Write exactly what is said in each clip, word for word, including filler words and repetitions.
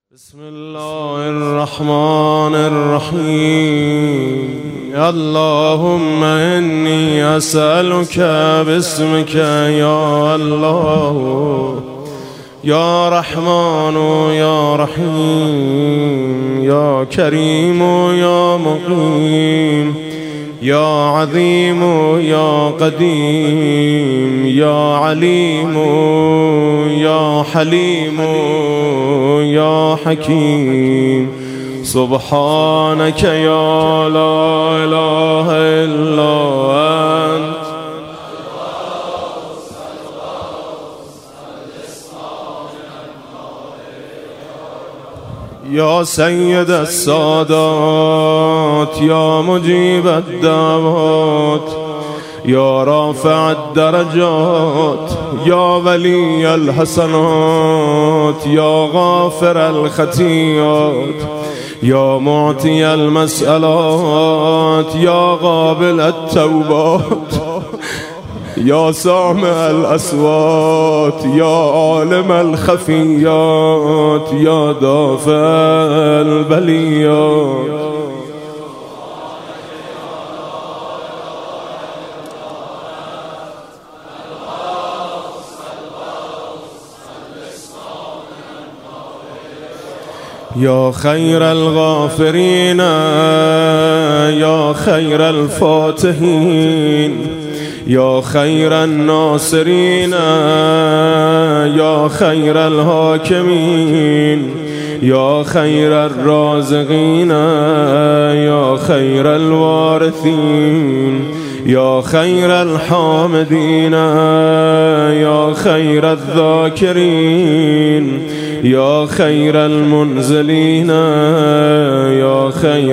بسم الله الرحمن الرحيم. اللهم إني أسألك باسمك يا الله يا رحمن يا رحيم يا كريم يا مقيم يا عظيم يا قديم يا عليم يا حليم يا حكيم. سبحانك يا لا إله إلا أنت يا سيد السادات يا مجيب الدعوات يا رافع الدرجات يا ولي الحسنات يا غافر الخطيئات يا معطي المسألات يا قابل التوبات يا سامع الأصوات يا عالم الخفيات يا دافع البليات. يا خير الغافرين يا خير الفاتحين يا خير الناصرين يا خير الحاكمين يا خير الرازقين يا خير الوارثين يا خير الحامدين يا خير الذاكرين يا خير المنزلين يا خير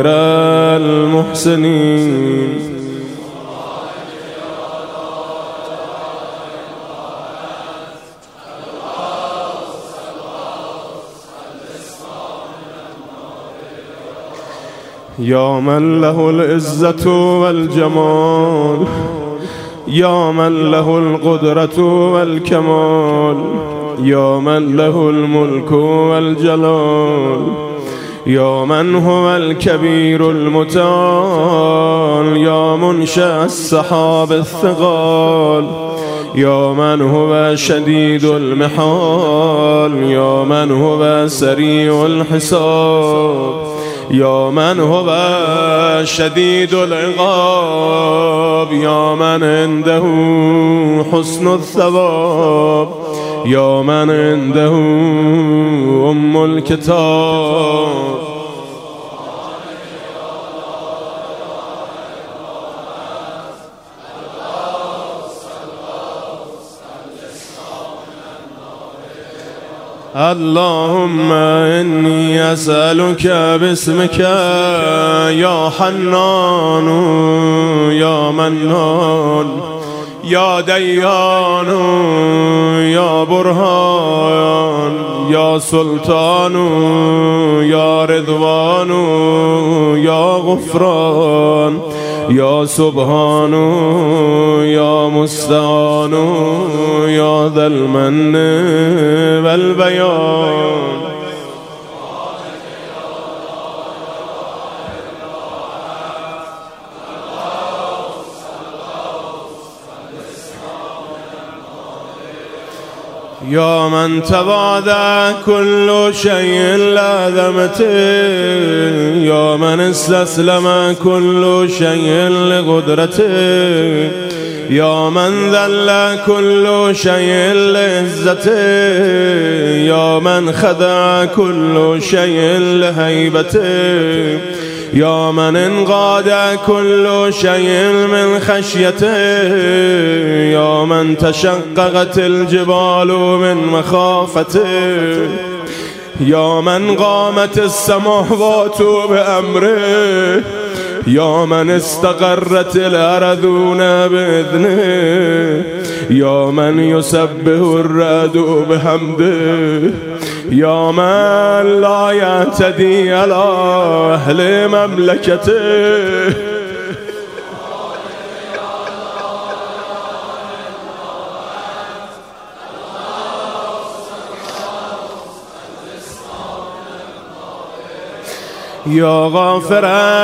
المحسنين. يا من له العزة والجمال يا من له القدرة والكمال يا من له الملك والجلال يا من هو الكبير المتعال يا منشأ السحاب الثقال يا من هو شديد المحال يا من هو سريع الحساب يا من هو شديد العقاب يا من عنده حسن الثواب يا من عنده أم الكتاب. اللهم إني أسألك باسمك يا حنان يا منان يا ديان يا برهان يا سلطان يا رضوان يا غفران يا سبحان يا مستعان يا ذا المن والبيان. يا من تواضع كل شيء لعظمته يا من استسلم كل شيء لقدرته يا من ذل كل شيء لعزته يا من خضع كل شيء لهيبته يا من انقاد كل شيء من خشيته يا من تشققت الجبال من مخافته يا من قامت السماوات بأمره يا من استقرت الأرضون بإذنه يا من يسبح الرعد بحمده يا من لا يعتدي على أهل مملكته يا غافر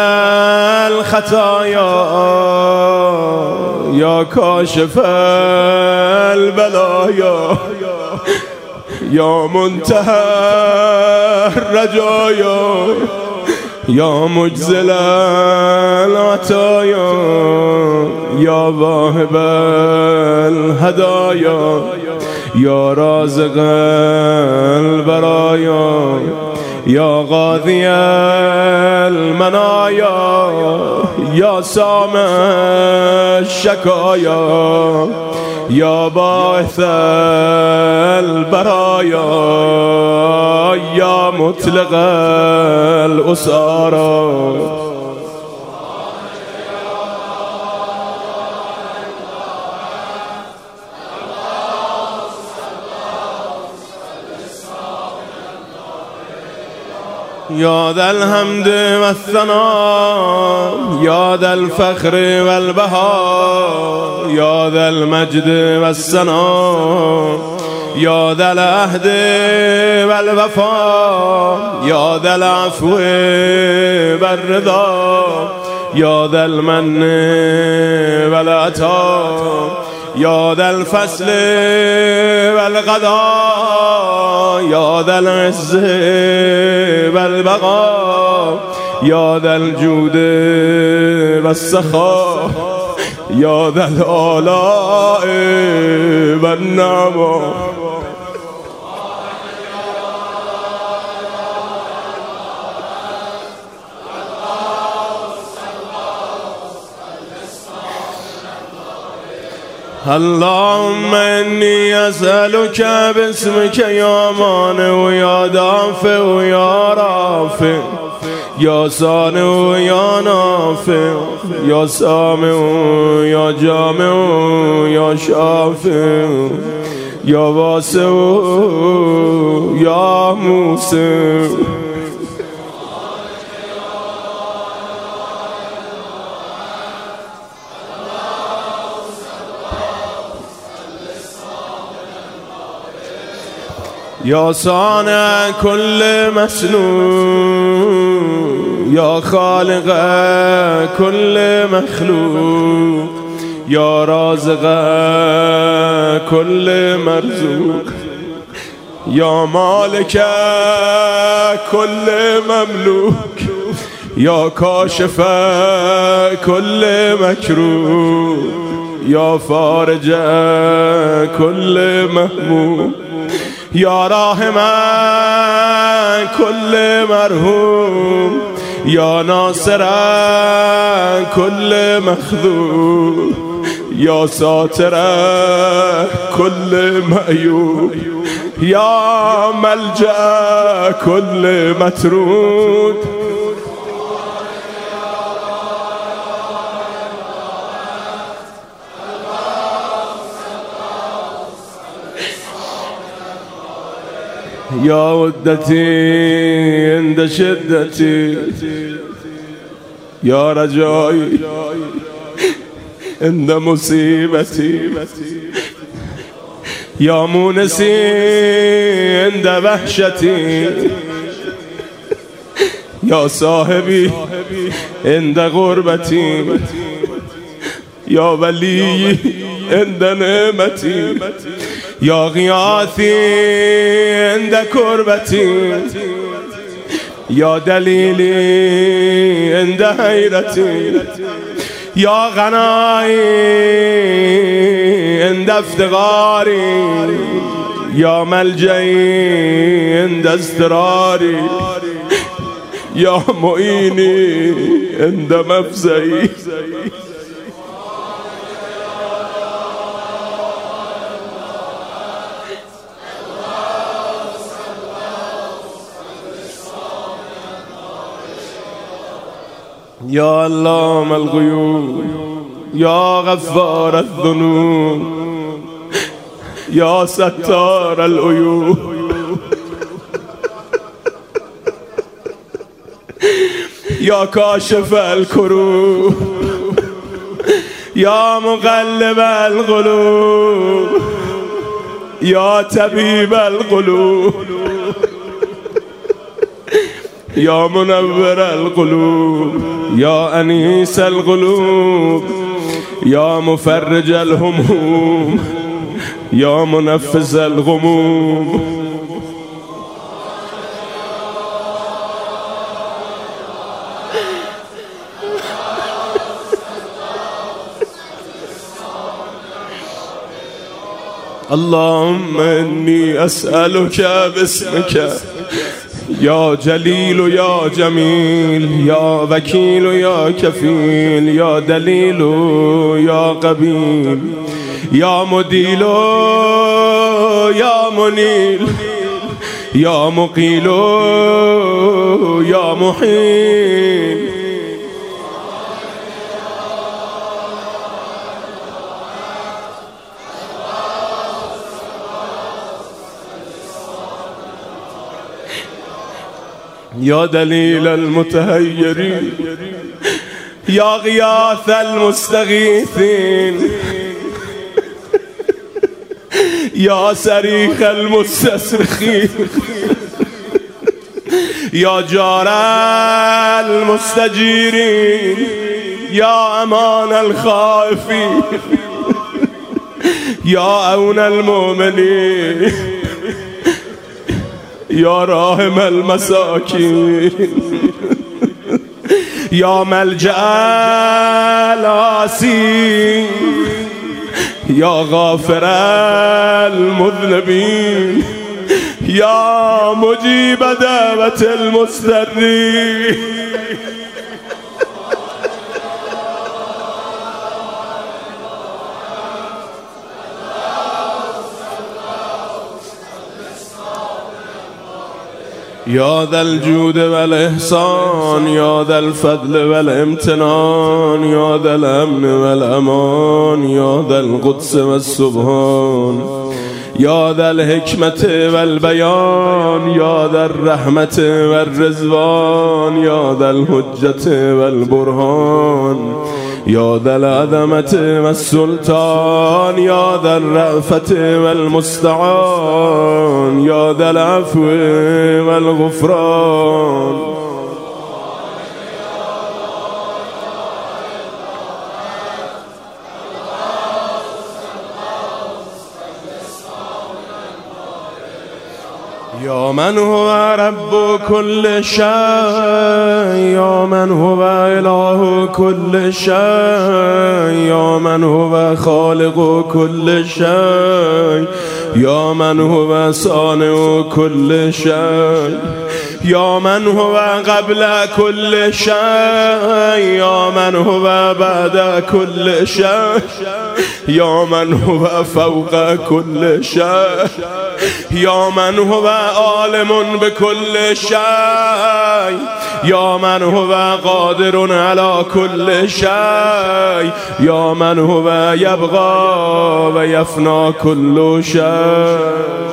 الخطايا يا كاشف البلايا يا منتهى الرجايا يا مجزل العطايا يا واهب الهدايا يا رازق البرايا يا غاذي المنايا يا سامع الشكايا يا باعث البرايا يا مطلق الأسارى. يا ذا الحمد والثناء يا ذا الفخر والبهاء يا ذا المجد والثناء يا ذا العهد والوفاء يا ذا العفو والرضا يا ذا المن والعطاء يا ذا الفصل والقضاء يا ذا العز والبقاء يا ذا الجود والسخاء يا ذا الآلاء والنعماء. اللهم إني أسألك باسمك يا مانع يا دافع ويا رافع يا صانع يا نافع يا سامع يا جامع يا شافع يا واسع يا موسع. يا صانع كل مسنون يا خالق كل مخلوق يا رازق كل مرزوق يا مالك كل مملوك يا كاشف كل مكروه يا فارج كل مهموم يا راحم كل مرحوم يا ناصر كل مخذول يا ساتر كل مأيوب يا ملجأ كل مترود يا ودتي عند شدتي يا رجائي عند مصيبتي يا مونسي عند وحشتي يا صاحبي عند غربتي يا ولي عند نعمتي يا غياثي عند كربتي يا دليلي عند حيرتي يا غنائي عند افتقاري يا ملجئي عند اضطراري يا معيني عند مفزعي. يا علام الغيوب يا غفار الذنوب يا ستار العيوب يا كاشف الكروب يا مقلب القلوب يا طبيب القلوب يا منور القلوب يا أنيس القلوب يا مفرج الهموم يا منفس الغموم. اللهم إني أسألك باسمك يا جليل يا جميل يا وكيل يا كفيل يا دليل يا قبيل يا مديل يا منيل يا مقيل يا محيل. يا دليل المتهيرين يا غياث المستغيثين يا صريخ المستصرخين يا جار المستجيرين يا أمان الخائفين يا عون المؤمنين يا راحم المساكين يا ملجأ العاسين يا غافر المذنبين يا مجيب دعوة المضطرين. يا ذا الجود والإحسان يا ذا الفضل والامتنان يا ذا الأمن والأمان يا ذا القدس والسبحان يا ذا الحكمة والبيان يا ذا الرحمة والرضوان يا ذا الحجة والبرهان يا ذا العظمة والسلطان يا ذا الرأفة والمستعان يا ذا العفو والغفران. يا من هو رب كل شيء يا من هو إله كل شيء يا من هو خالق كل شيء يا من هو صانع كل شيء يا من هو قبل كل شيء يا من هو بعد كل شيء يا من هو فوق كل شيء يا من هو عالم بكل شيء يا من هو قادر على كل شيء يا من هو يبقى ويفنى كل شيء.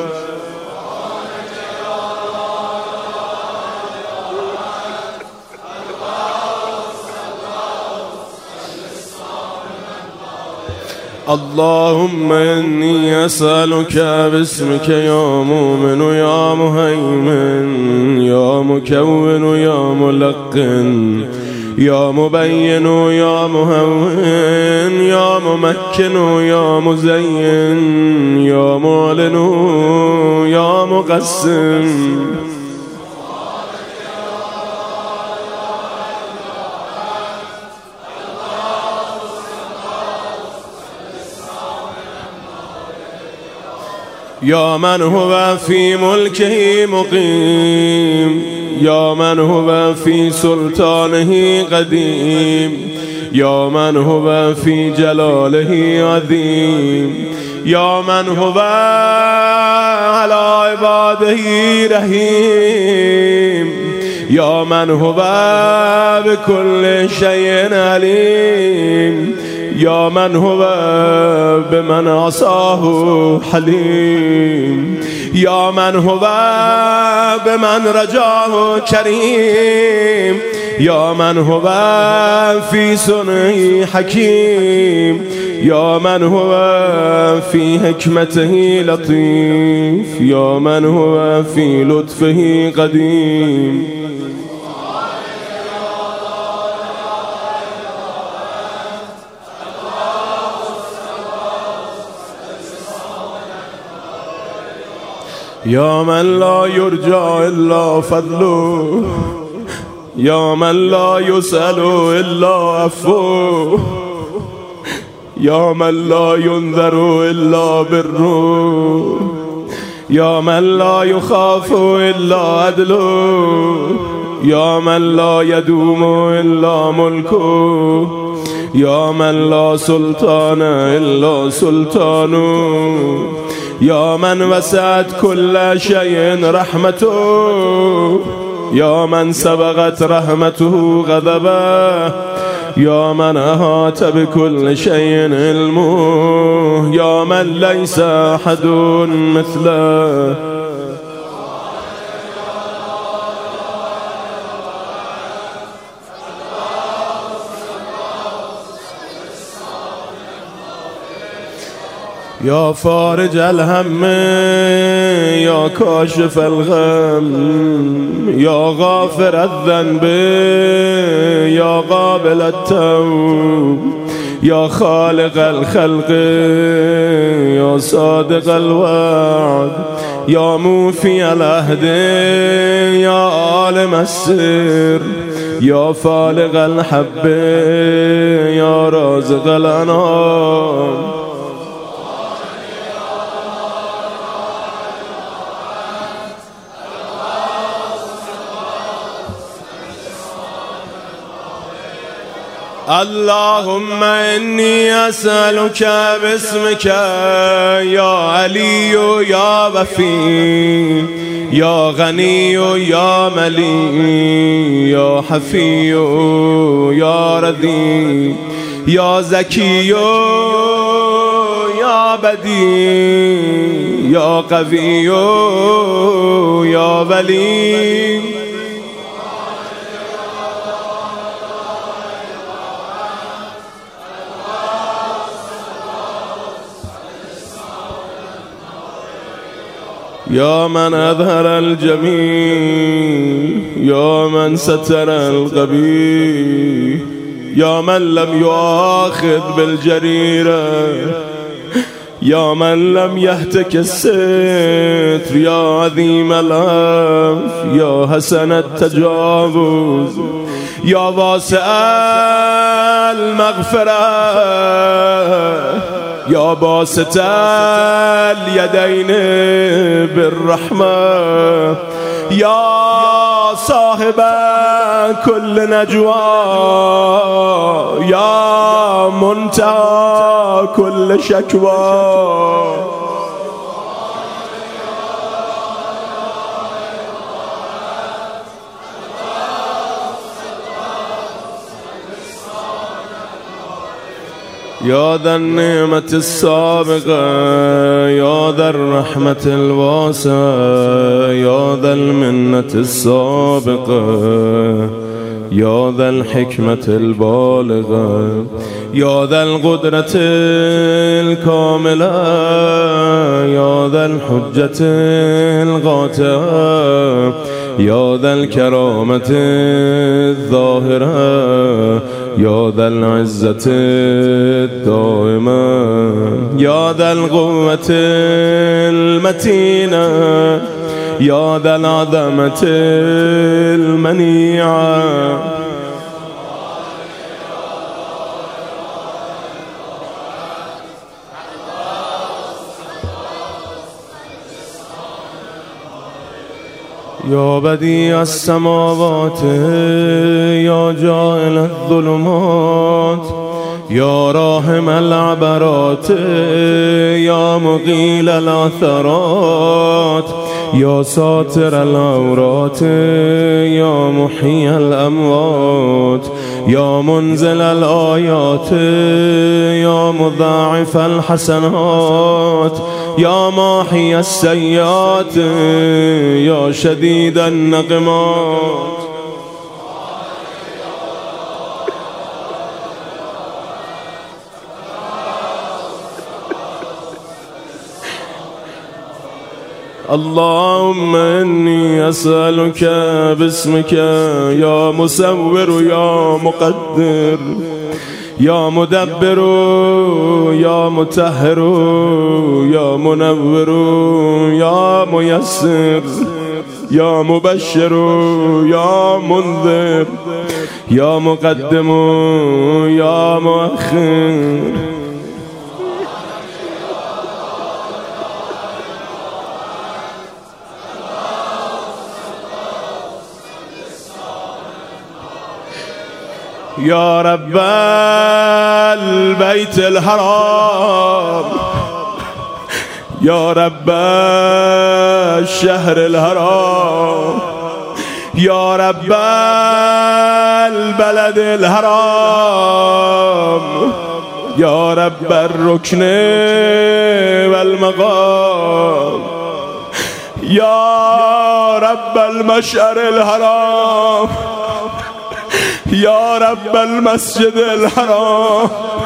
اللهم إني أسألك باسمك يا مؤمن يا مهيمن يا مكون يا ملقن يا مبين يا مهون يا ممكن يا مزين يا معلن يا مقسم يا من هو في ملكه مقيم يا من هو في سلطانه قديم يا من هو في جلاله عظيم يا من هو على عباده رحيم يا من هو بكل شيء عليم يا من هو بمن عصاه حليم يا من هو بمن رجاه كريم يا من هو في صنعه حكيم يا من هو في حكمته لطيف، يا من هو في لطفه قديم. يا من لا يرجى إلا فضله، يا من لا يسأل إلا عفوه، يا من لا ينذر إلا بره، يا من لا يخاف إلا عدله، يا من لا يدوم إلا ملكه، يا من لا سلطان إلا سلطانه، يا من وسعت كل شيء رحمته، يا من سبقت رحمته غضبه، يا من أحاط بكل شيء علمه، يا من ليس أحد مثله. يا فارج الهم، يا كاشف الغم، يا غافر الذنب، يا قابل التوب، يا خالق الخلق، يا صادق الوعد، يا موفي العهد، يا عالم السر، يا فالق الحب، يا رازق الأنام. اللهم إني أسألك باسمك يا علي يا وفي، يا غني يا ملي، يا حفي يا رضي، يا زكي يا بدي، يا قوي يا ولي. يا من أظهر الجميل، يا من ستر القبيح، يا من لم يؤاخذ بالجريرة، يا من لم يهتك الستر، يا عظيم العفو، يا حسن التجاوز، يا واسع المغفرة، يا باسط اليدين بالرحمة، يا صاحب كل نجوى، يا منتهى كل شكوى. يا ذا النعمة السابقة، يا ذا الرحمة الواسعة، يا ذا المنة السابقة، يا ذا الحكمة البالغة، يا ذا القدرة الكاملة، يا ذا الحجة القاطعة، يا ذا الكرامة الظاهرة، يا ذا العزة الدائمة، يا ذا القوة المتينة، يا ذا العظمة المنيعة. يا بديع السماوات، يا جاعل الظلمات، يا راحم العبرات، يا مقيل العثرات، يا ساتر العورات، يا محيي الأموات، يا منزل الآيات، يا مضاعف الحسنات، يا ماحي السيئات، يا شديد النقمات. اللهم إني أسألك باسمك يا مصور يا مقدر يا مدبر يا مطهر يا منور يا ميسر يا مبشر يا منذر يا مقدم يا مؤخر يا رب البيت الحرام يا رب الشهر الحرام يا رب البلد الحرام يا رب الركن والمقام يا رب المشعر الحرام يا رب المسجد الحرام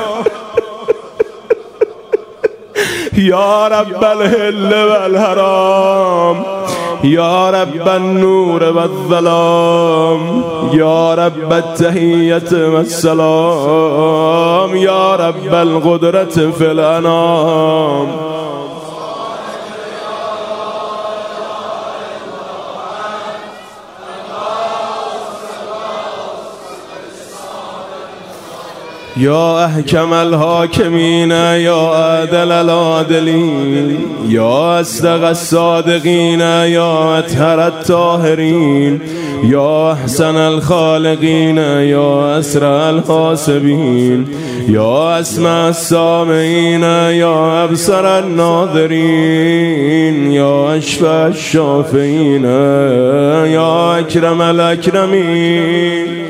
يا رب الهل والهرام يا رب النور والظلام يا رب التحية والسلام يا رب القدرة في الأنام يا أحكم الحاكمين يا عادل العادلين يا أصدق الصادقين يا أطهر الطاهرين يا أحسن الخالقين يا أسرع الحاسبين يا أسمع السامعين يا أبصر الناظرين يا أشفى الشافعين يا أكرم الأكرمين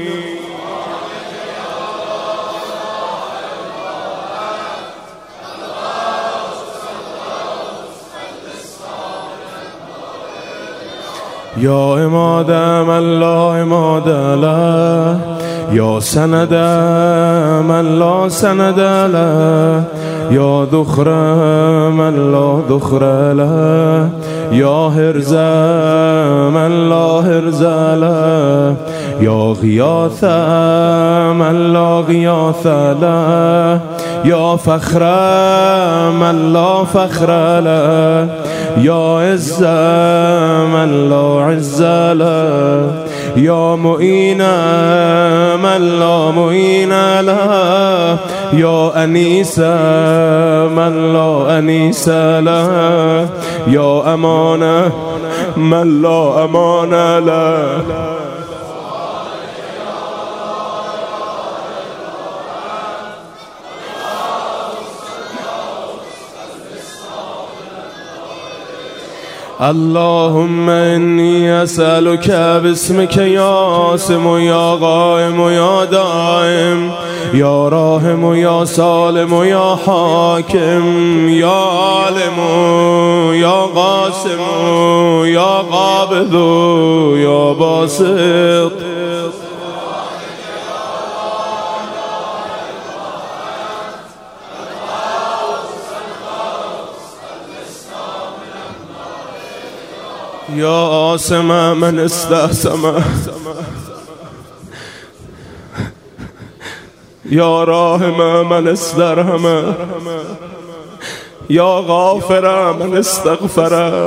يا إماد من لا إماد له يا سند من لا سند له يا ذخر من لا ذخر له يا هرز من لا هرز له يا غياث من لا غياث له يا فخر من لا فخر له يا عز من لا عز له يا معين من لا معين له يا أنيس من لا أنيس له يا أمان من لا أمان له اللهم إني أسألك باسمك يا عاصم يا قائم يا دائم يا راحم يا سالم يا حاكم يا عالم يا قاسم يا قابض يا باسط يا عاصم من استحسم يا راحم من استرحم يا غافر من استغفر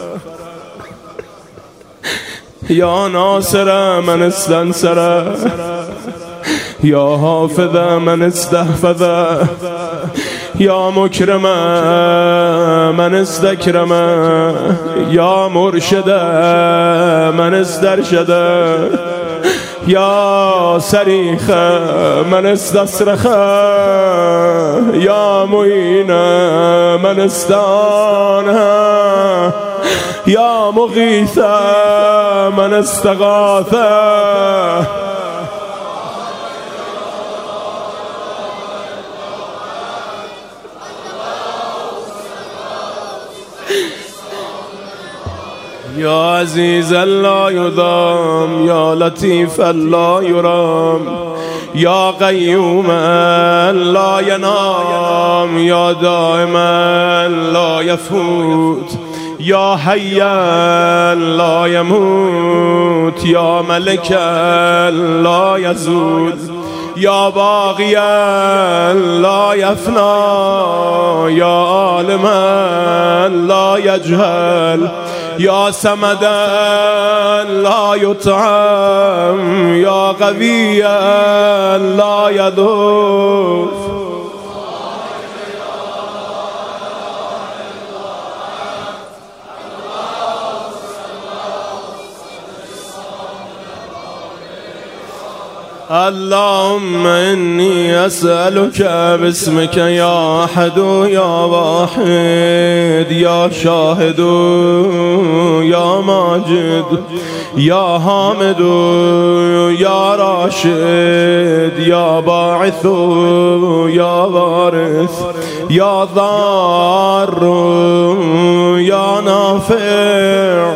يا ناصر من استنصر يا حافظ من استحفظ يا مكرم من استكرم يا مرشد من استرشد يا صريخ من استصرخ يا معين من استعان يا مغيث من استغاث يا عزيز لا يضام يا لطيف لا يرام يا قيوم لا ينام يا دائما لا يفوت يا حيا لا يموت يا ملكا لا يزول يا باغيا لا يفنى يا عالما لا يجهل يا سمدا لا يطعم يا قويا لا يضعف اللهم إني أسألك باسمك يا أحد يا واحد يا شاهد يا ماجد يا حامد يا راشد يا باعث يا وارث يا ضار يا نافع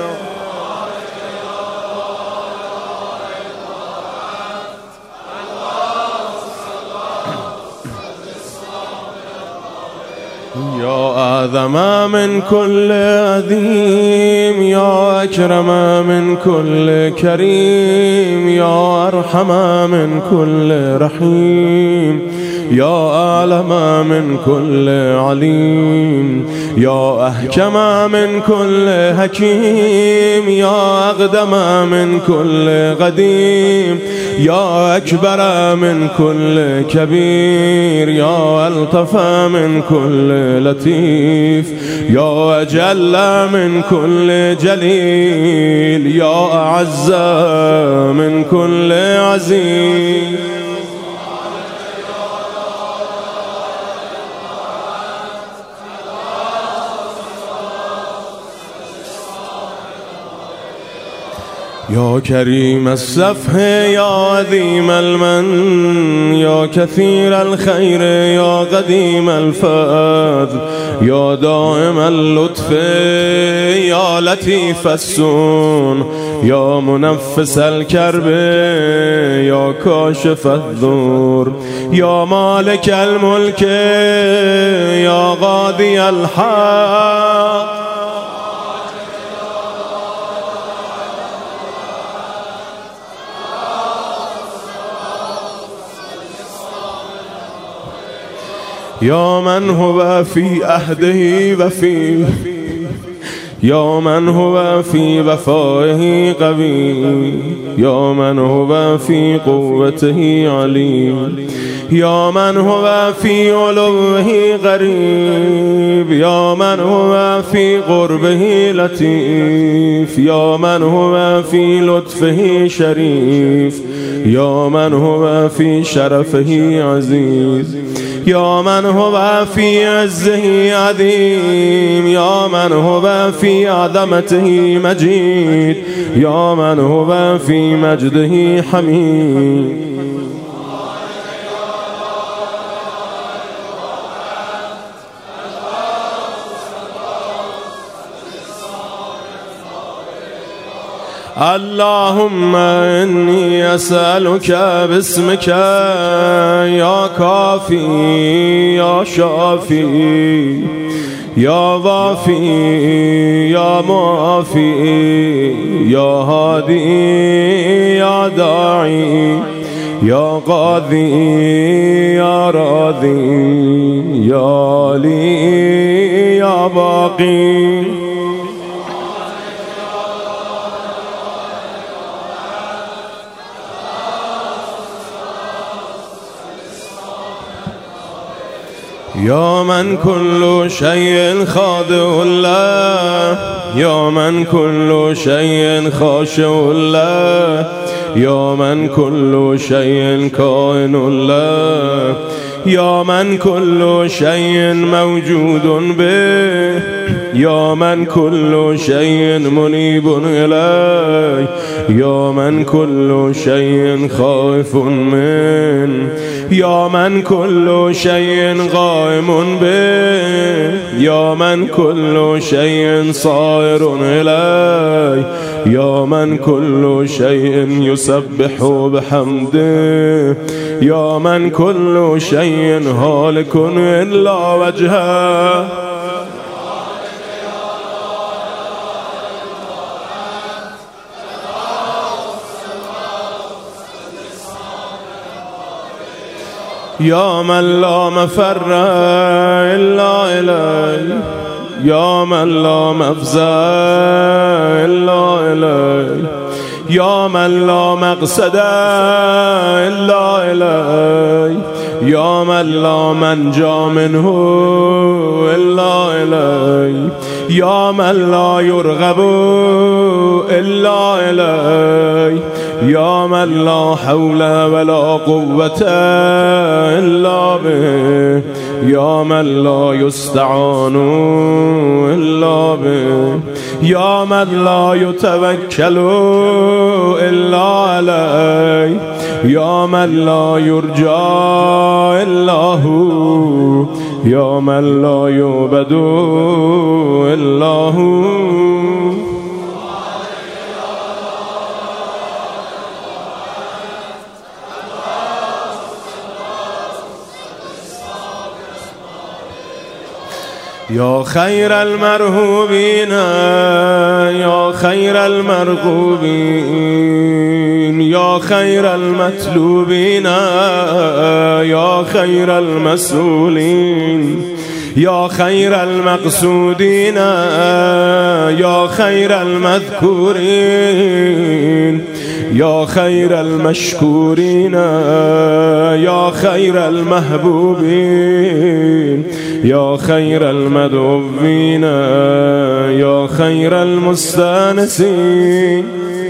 يا أعظم من كل عظيم يا أكرم من كل كريم يا أرحم من كل رحيم يا أعلم من كل عليم يا أحكم من كل حكيم يا أقدم من كل قديم يا أكبر من كل كبير يا ألطف من كل لطيف يا أجل من كل جليل يا أعز من كل عزيز يا كريم السفح يا عظيم المن يا كثير الخير يا قديم الفضل يا دائم اللطف يا لطيف السون يا منفس الكرب يا كاشف الضر يا مالك الملك يا قاضي الحق يا من هو في عهده وفي يا من هو في وفائه قوي يا من هو في قوته عليم يا من هو في علوه غريب يا من هو في قربه لطيف يا من هو في لطفه شريف يا من هو في شرفه عزيز يا من هو في عزه عظيم يا من هو في عظمته مجيد يا من هو في مجده حميد اللهم إني أسألك باسمك يا كافي يا شافي يا ضافي يا معافي يا هادي يا داعي يا قاضي يا راضي يا لي يا باقي يا من كل شيء خاضع له يا من كل شيء خاشع له يا من كل شيء كائن له يا من كل شيء موجود به يا من كل شيء منيب إليه يا من كل شيء خائف من يا من كل شيء قائم به يا من كل شيء صائر إليه يا من كل شيء يسبح بحمده يا من كل شيء هالك إلا وجهه يا من لا مفر إلا إليه، يا من لا مفزع إلا إليه، يا من لا مقصد إلا إليه، يا من لا منجا منه إلا إليه، يا من لا يرغب إلا إليه، يا من لا حول ولا قوة إلا به، يا من لا يستعان إلا به، يا من لا يتوكل إلا عليه، يا من لا يرجى إلا هو، يا من لا يعبد إلا هو. يا خير المرهوبين يا خير المرغوبين، يا خير المطلوبين يا خير المسؤولين، يا خير المقصودين يا خير المذكورين، يا خير المشكورين يا خير المحبوبين، يا خير المدعوين يا خير المستانسين.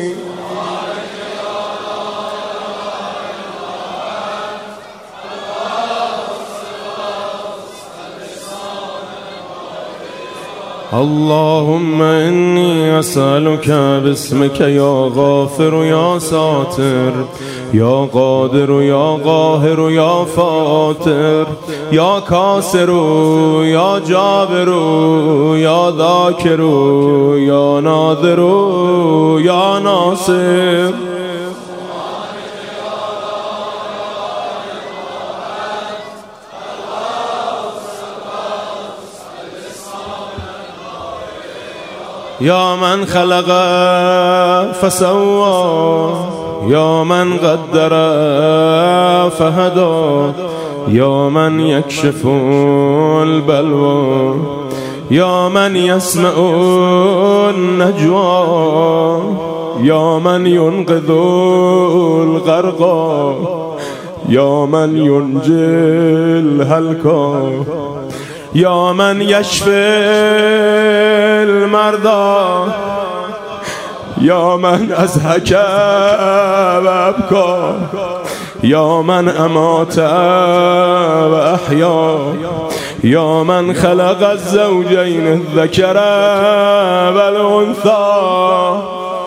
اللهم إني أسألك باسمك يا غافر يا ساتر، يا قادر يا قاهر يا فاتر، يا كاسر يا جابر يا ذاكر يا ناظر يا ناصر. يا من خلق فسوى، يا من قدر فهدى، يا من يكشف البلوى، يا من يسمع النجوى، يا من ينقذ الغرقى، يا من ينجي الهلكى، يا من يشفي المرضى، يا من أزهك وأبكى، يا من أمات وأحيا، يا من خلق الزوجين الذكر والأنثى.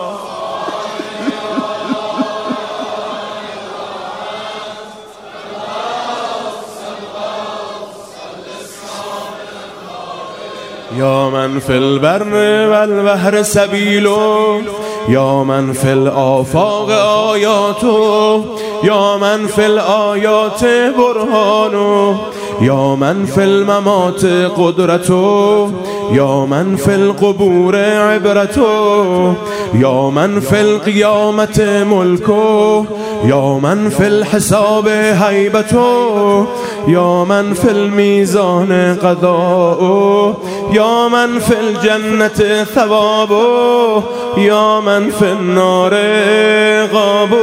يا من في البر والبحر سبيل، يا من في الآفاق آيات، يا من في الآيات برهان، يا من في الممات قدرة، يا من في القبور عبرة، يا من في القيامة ملك، يا من في الحساب هيبة، يا من في الميزان قضاء، يا من في الجنة ثواب، يا من في النار غاب.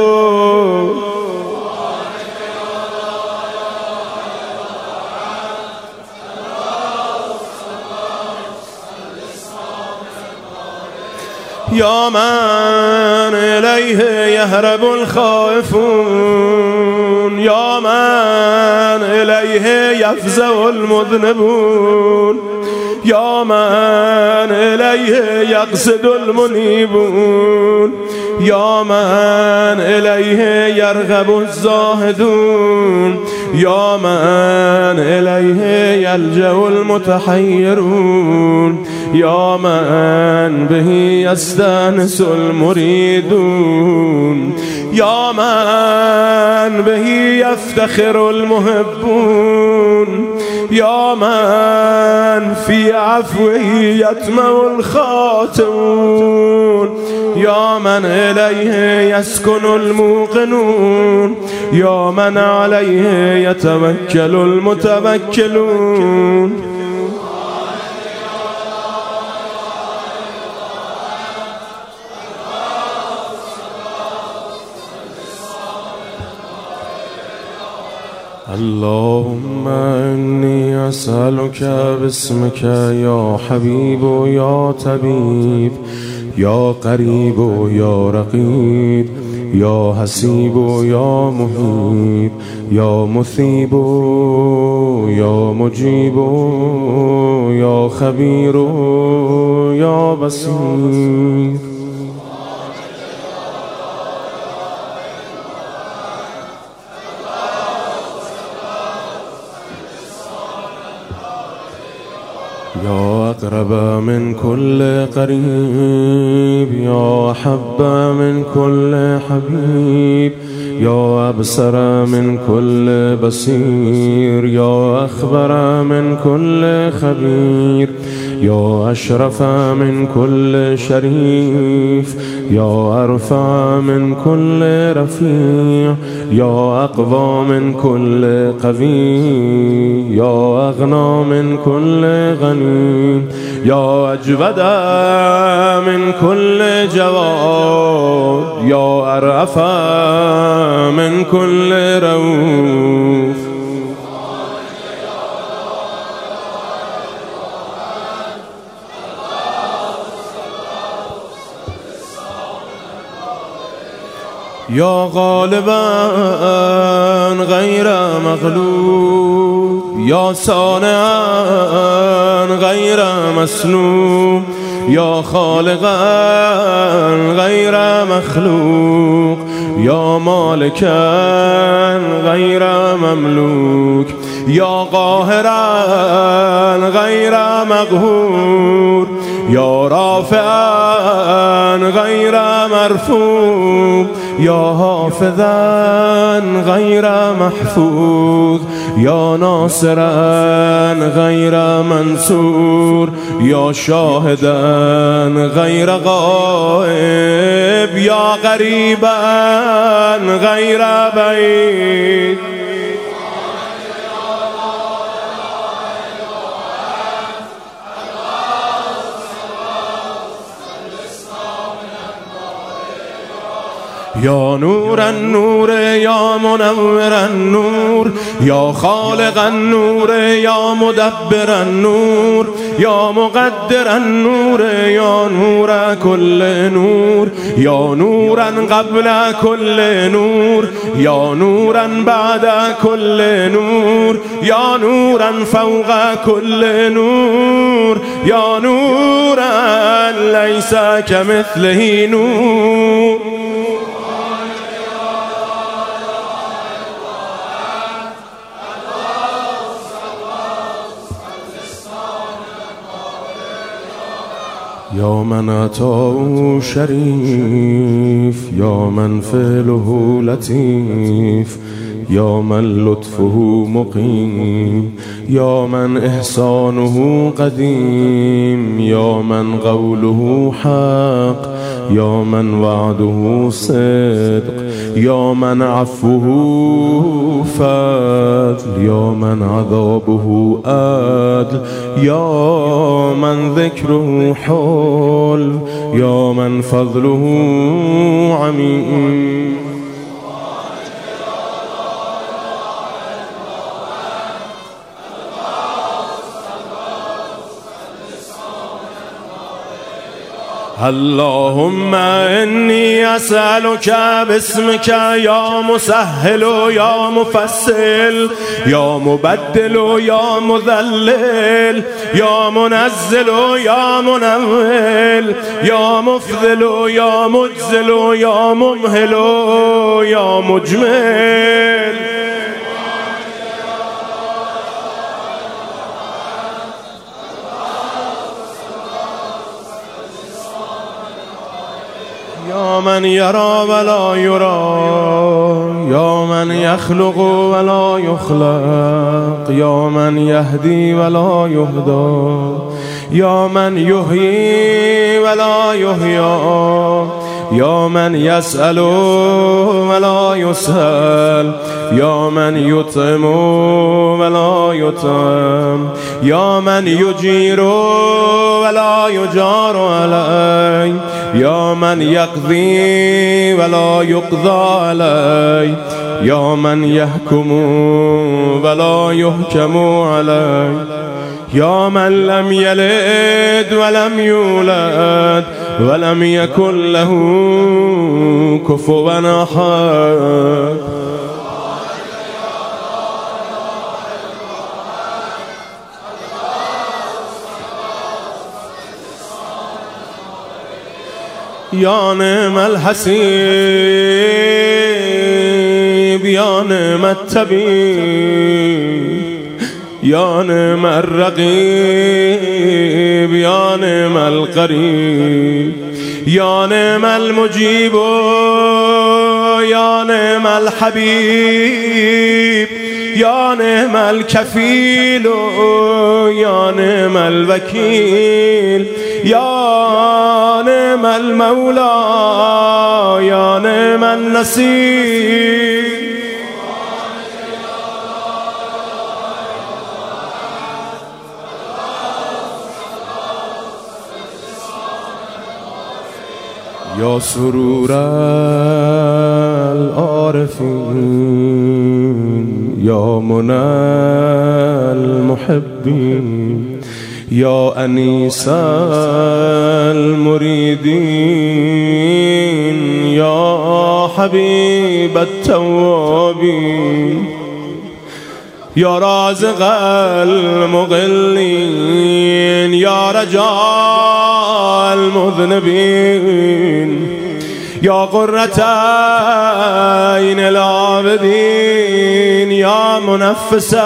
يا من إليه يهرب الخائفون، يا من إليه يفزع المذنبون، يا من إليه يقصد المنيبون، يا من إليه يرغب الزاهدون، يا من إليه يلجأ المتحيرون، يا من به يستانس المريدون، يا من به يفتخر المحبون، يا من في عفوه يطمع الخاتمون، يا من إليه يسكن الموقنون، يا من عليه يتوكل المتوكلون. اللهم إني أسألك باسمك يا حبيب يا طبيب يا قريب يا رقيب يا حسيب يا مهيب يا مثيب يا مجيب يا خبير يا بصير. يا أقرب من كل قريب يا أحب من كل حبيب يا أبصر من كل بصير يا أخبر من كل خبير يا أشرف من كل شريف يا أرفع من كل رفيع يا أقوى من كل قوي يا أغنى من كل غني يا أجود من كل جواد يا أرأف من كل رؤوف. يا غالبا غير مغلوب يا صانعا غير مسلوب يا خالقا غير مخلوق يا مالكا غير مملوك يا قاهرا غير مقهور يا رافعا غير مرفوع يا حافظا غير محفوظ يا ناصرا غير منصور يا شاهدا غير غائب يا غريبا غير بعيد. يا نور النور يا منور النور يا خالق النور يا مدبر النور يا مقدر النور يا نور كل نور يا نورا قبل كل نور يا نورا بعد كل نور يا نورا فوق كل نور يا نورا ليس كمثله نور. يا من أتاه شريف يا من فعله لطيف يا من لطفه مقيم يا من إحسانه قديم يا من قوله حق يا من وعده صدق يا من عفوه فضل يا من عذابه عدل يا من ذكره حلو يا من فضله عميم. اللهم إني أسألك باسمك يا مسهل يا مفصل يا مبدل يا مذلل يا منزل يا منول يا مفضل يا مجزل يا ممهل يا مجمل. يا یا من یرا ولا یرا، یا من یخلق ولا یخلق، یا من یهدی ولا یهدا، یا من یحیی ولا یحیی، یا من یسأل ولا یسأل، یا من یطعم ولا یطعم، یا من یجیر ولا یجار علی، یا من یقضی ولا یقضى علی، یا من یحکم ولا یحکم علی، یا من لم یلد ولم یولد ولم یکن له کفوا احد. یا نعم الحسیب، یا نعم الطبیب، یا نعم الرقیب، یا نعم القریب، یا نعم المجیب، یا نعم الحبیب، یا نعم الکفیل، یا نعم الوکیل، یا نعم المولا، یا نعم النصیر. یا سرور العارفین، یا منى المحبین، یا انیس المریدین، یا حبیب التوابین، یا رازق المقلین، یا رجاء المذنبین، یا قرة عین العابدین، یا منفسا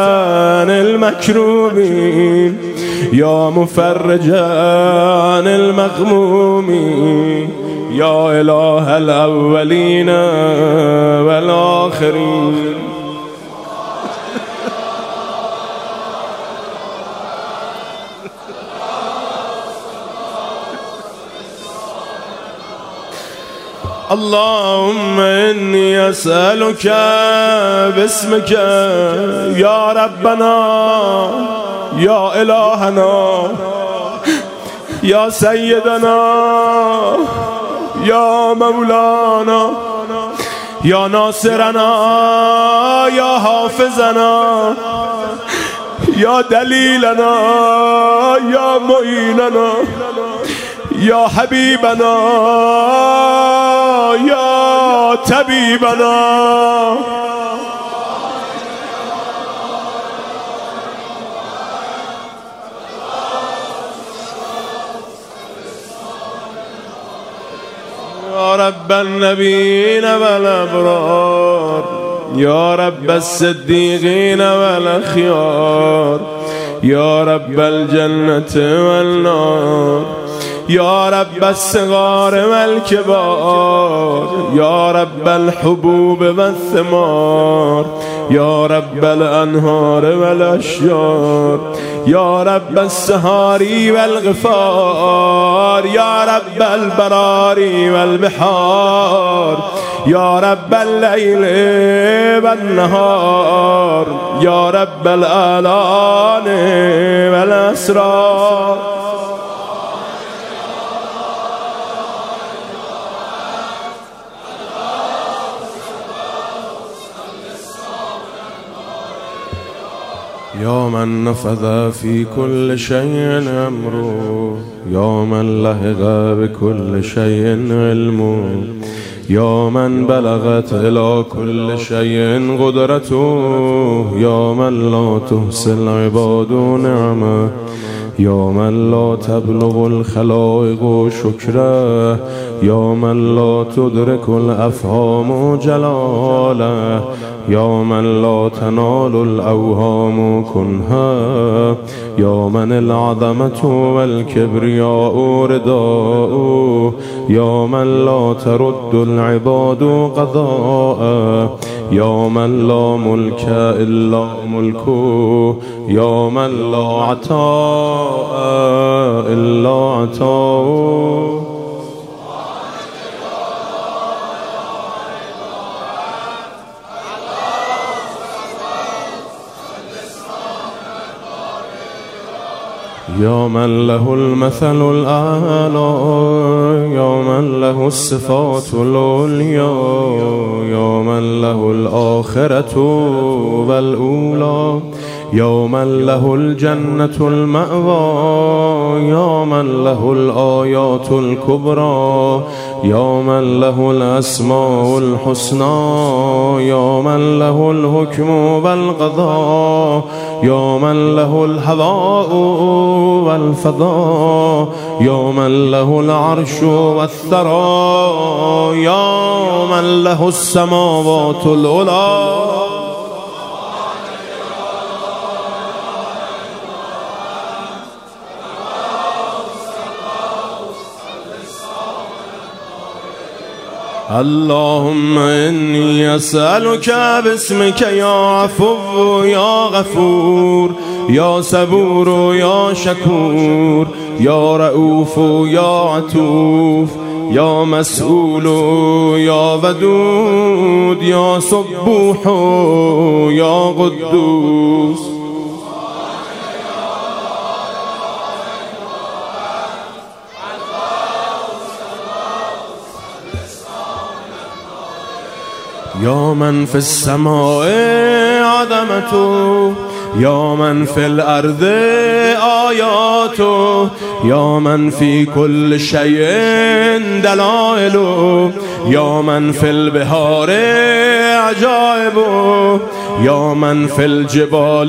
المکروبین، یا مفرجا عن المغمومین، یا اله الاولین والآخرین. اللهم إني أسألك باسمك يا ربنا، يا إلهنا، يا سيدنا، يا مولانا، يا ناصرنا، يا حافظنا، يا دليلنا، يا معيننا، يا حبيبنا، يا طبيبنا، يا رب النبيين والأبرار، يا رب الصديقين والأخيار، يا رب الجنة والنار، يا رب الصغار والكبار، يا رب الحبوب والثمار، يا رب الأنهار والأشجار، يا رب السهار والغفار، يا رب البراري والبحار، يا رب الليل والنهار، يا رب الآلام والأسرار. يا من نفذ في كل شيء أمره، يا من لحق بكل شيء علمه، يا من بلغت إلى كل شيء قدرته، يا من لا تحصي العباد نعمه، يا من لا تبلغ الخلائق شكره، يا من لا تدرك الأفهام جلاله، يا من لا تنال الأوهام كنها، يا من العظمة والكبرياء رداء، يا من لا ترد العباد قضاء، يا من لا ملك إلا ملكه، يا من لا عطاء إلا عطاء. يا من له المثل الأعلى، يا من له الصفات العليا، يا من له الآخرة والأولى، يا من له الجنة المأوى، يا من له الآيات الكبرى، يا من له الأسماء الحسنى، يا من له الحكم والقضاء، يا من له الهواء والفضاء، يا من له العرش والثرى، يا من له السماوات العلى. اللهم إني أسألك باسمك يا عفو يا غفور يا صبور يا شكور يا رؤوف يا عطوف يا مسؤول يا ودود يا سبوح يا قدوس. يا من في السماء عظمته، يا من في الأرض آياته، يا من في كل شيء دلائله، يا من في البحار عجائبه، يا من في الجبال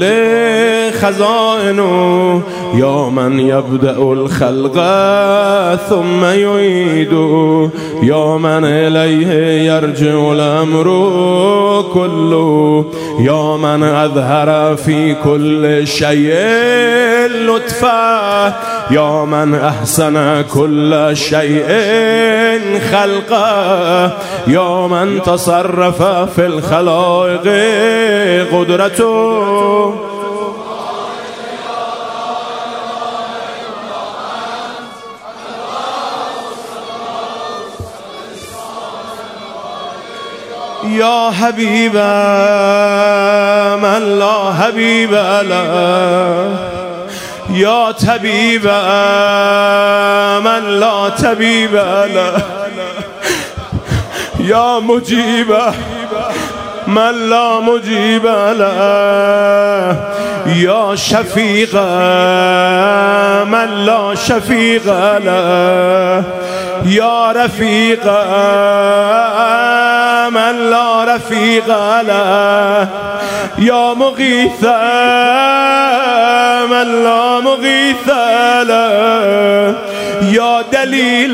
خزائنه، يا من يبدأ الخلق ثم يعيده، يا من إليه يرجع الأمر كله، يا من أظهر في كل شيء لطفا، يا من أحسن كل شيء خلقه، يا من تصرف في الخلائق قدرته. يا حبيب من لا حبيب له، يا طبيب من لا طبيب له، يا مجيب من لا مجيب له، يا شفيق من لا شفيق له، يا رفيق من لا رفيق له، يا مغيث من لا مغيث له، يا دليل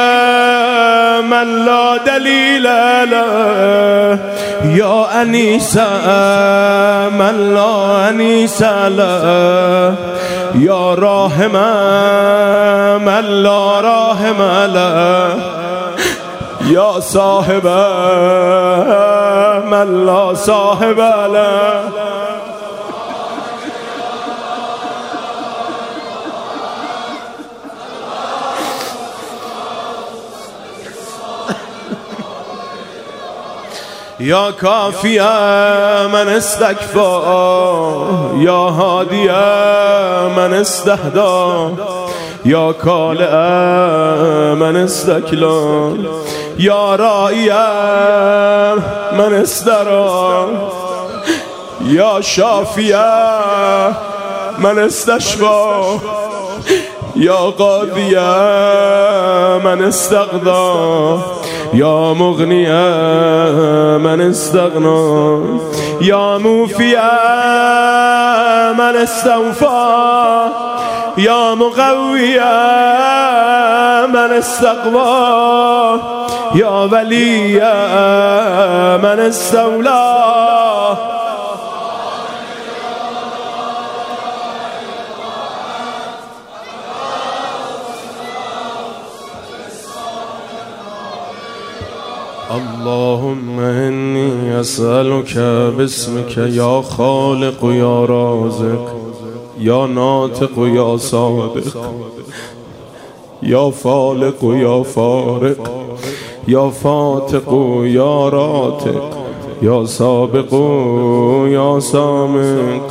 من لا دليل له، يا أنيس من لا أنيس له، يا راحم من لا راحم له، يا صاحب من لا صاحب له. يا كافي من استكفى، يا هادي من استهدى، يا كالئ من استكلى، يا رائي من استرى، يا شافي من استشفى، يا قاضي من استغنى، يا مغني من استغنى، يا موفي من استوفى، يا مقويا من استقوى يا وليا من استولى اللهم إني أسألك باسمك يا خالق يا رازق يا ناطق يا صادق يا فالق يا فارق يا فاتق يا راتق يا سابق يا سامق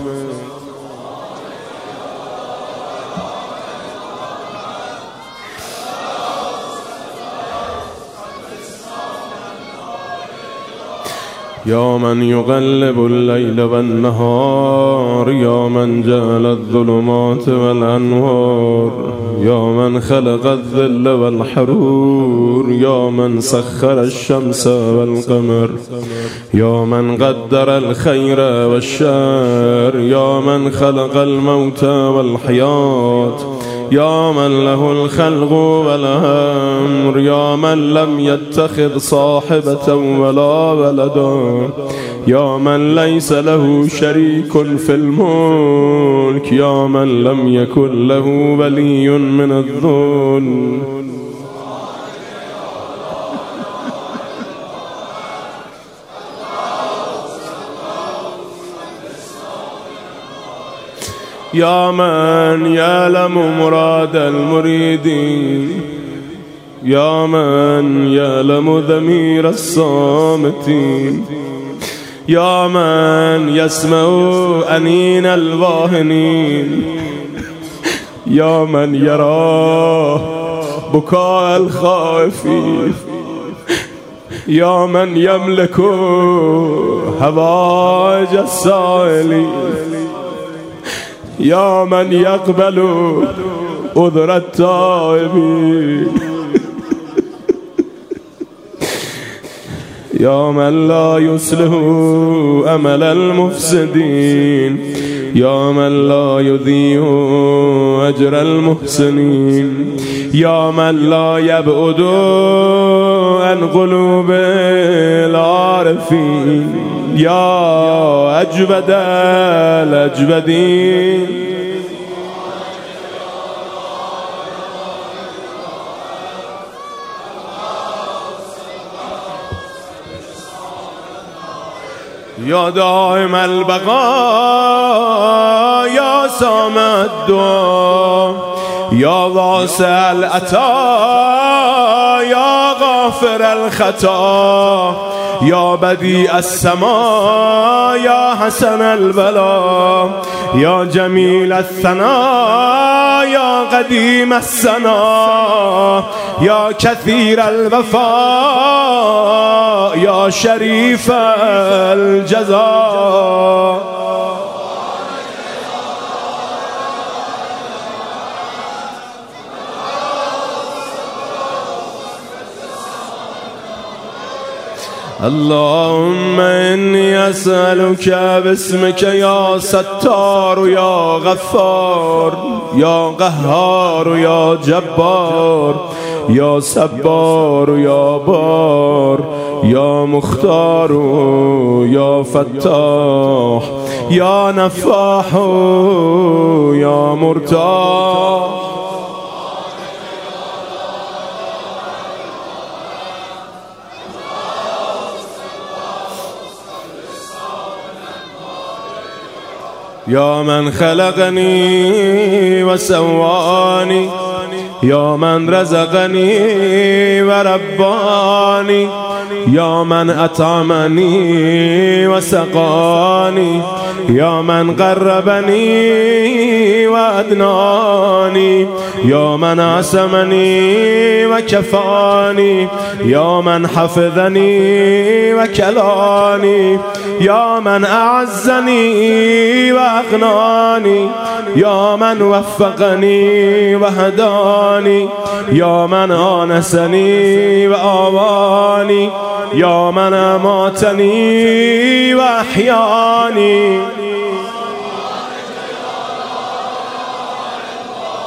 يا من يغلب الليل والنهار يا من جعل الظلمات والأنوار يا من خلق الظل والحرور يا من سخر الشمس والقمر يا من قدر الخير والشر يا من خلق الموت والحياة يا من له الخلق والأمر يا من لم يتخذ صاحبة ولا ولدا يا من ليس له شريك في الملك يا من لم يكن له ولي من الذل يا من يعلم مراد المريدين يا من يعلم ضمير الصامتين يا من يسمع أنين الواهنين يا من يرى بكاء الخائفين يا من يملك هوائج السائلين يا من يقبل عذر التائبين يا من لا يصلح أمل المفسدين يا من لا يضيع أجر المحسنين يا من لا يبعد عن قلوب العارفين يا أجود الأجودين يا دائم البقاء يا سامع الدعاء يا واسع العطاء يا غافر الخطا يا بديع السماء يا حسن البلاء يا جميل الثناء يا قديم الثناء يا كثير الوفاء يا شريف الجزاء اللهم إني أسألك باسمك يا ستار يا غفار يا قهار يا جبار يا صبار يا بار يا مختار يا فتاح يا نفاح يا مرتاح يا من خلقني وسواني يا من رزقني ورباني يا من أطعمني وسقاني يا من قربني وأدناني يا من عصمني وكفاني يا من حفظني وكلاني يا من أعزني وأغناني يا من وفقني وهداني يا من آنسني وآواني يا من أماتني وأحياني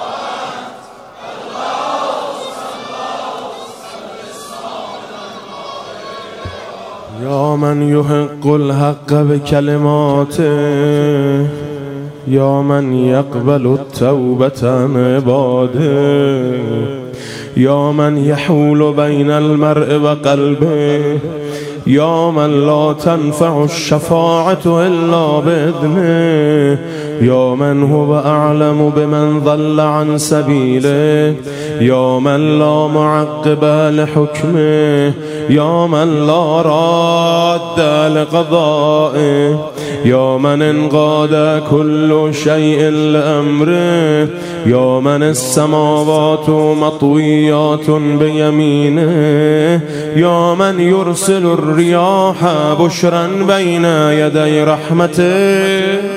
يا من يحق الحق بكلماته، يا من يقبل التوبة عن عباده، يا من يحول بين المرء وقلبه، يا من لا تنفع الشفاعة إلا بإذنه، يا من هو أعلم بمن ضل عن سبيله، يا من لا معقب لحكمه، يا من لا راد لقضائه، يا من انقاد كل شيء لأمره، يا من السماوات مطويات بيمينه، يا من يرسل الرياح بشرا بين يدي رحمته.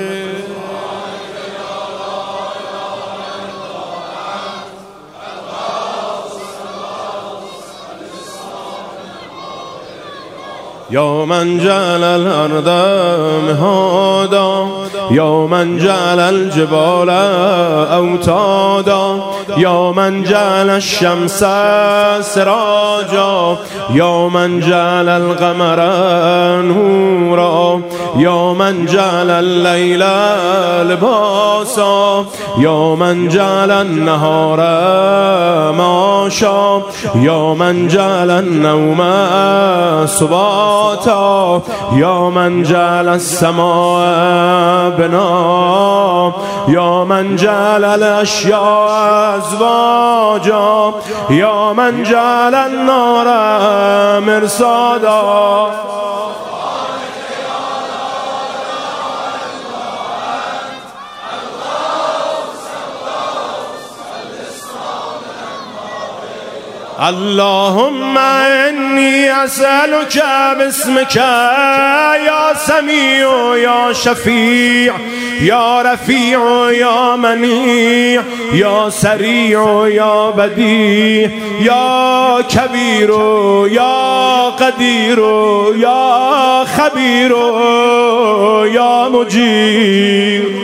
يا من جعل الأرض مهادا، يا من جعل الجبال أوتادا، يا من جعل الشمس سراجا، يا من جعل القمر نورا، يا من جعل الليل لباسا، يا من جعل النهار معاشا، يا من جعل النوم سباتا، يا من جعل السماء بنا، يا من جعل الأشياء أزواجا، يا من جعل النار مرصادا. اللهم إني أسألك باسمك يا سميع يا شفيع يا رفيع يا منيع يا سريع يا بديع يا كبير يا قدير يا خبير يا مجير.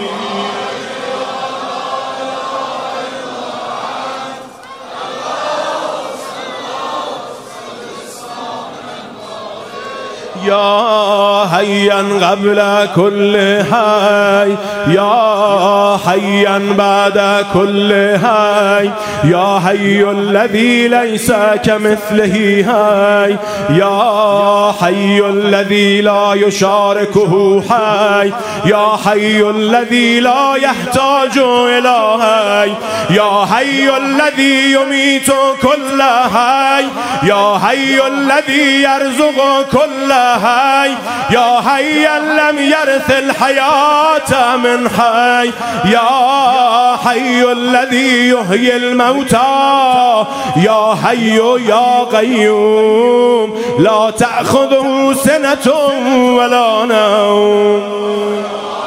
يا حيا قبل كل حي، يا حيا بعد كل حي، يا حي الذي ليس كمثله حي، يا حي الذي لا يشاركه حي، يا حي الذي لا يحتاج إلى حي، يا حي الذي يميت كل حي، يا حي الذي يرزق كل حي، يا حيا لم يرث الحياة من حي، يا حي الذي يحيي الموتى، يا حي يا قيوم لا تأخذه سنة ولا نوم.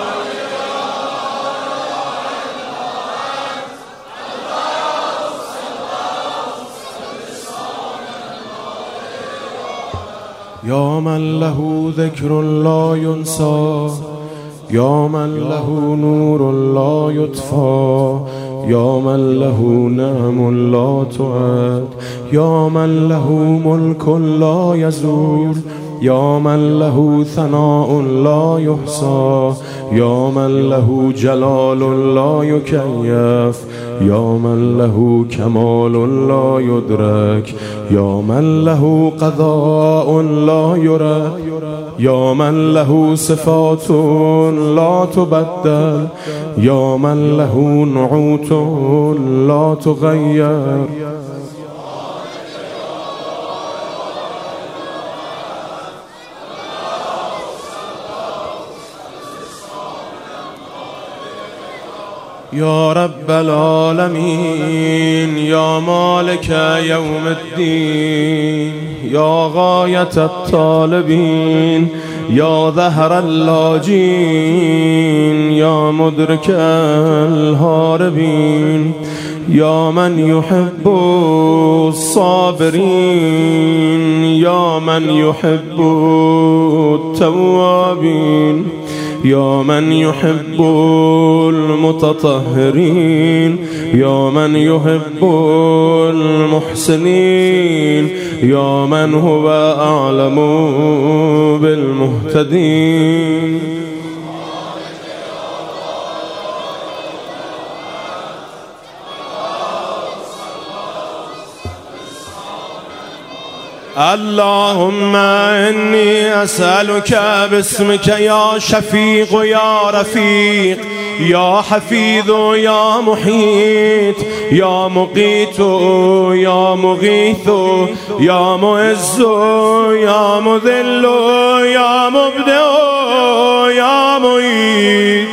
يا من له ذكر لا ينسى، يا من له نور لا يطفى، يا من له نعم لا تعد، يا من له ملك لا يزول، يا من له ثناء لا يحصى، يا من له جلال لا يكيف، يا من له كمال لا يدرك، يا من له قضاء لا يرى، يا من له صفات لا تبدل، يا من له نعوت لا تغير. يا رب العالمين، يا مالك يوم الدين، يا غاية الطالبين، يا ظهر اللاجين، يا مدرك الهاربين، يا من يحب الصابرين، يا من يحب التوابين، يا من يحب المتطهرين، يا من يحب المحسنين، يا من هو أعلم بالمهتدين. اللهم إني أسألك باسمك يا شفيق يا رفيق يا حفيظ يا محيط يا مقيت يا مغيث يا معز يا مذل يا مبدئ يا معيد.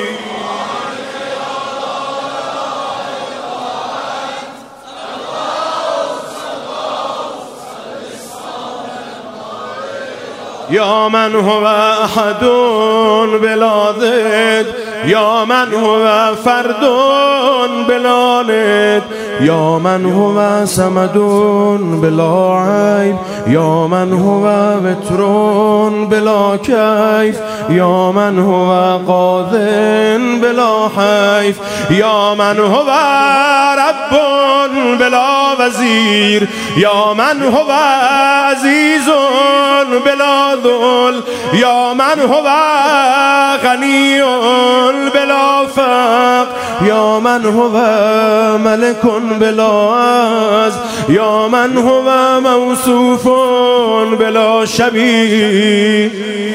يا من هو أحد بلا ضد يا من هو فرد بلا ند يا من هو صمد بلا عيب يا من هو وتر بلا كيف يا من هو قاض بلا حيف يا من هو رب بلا وزير يا من هو عزيز بلا ذل يا من هو غني بلا فقر يا من هو ملك بلا عز يا من هو موصوف بلا شبيه.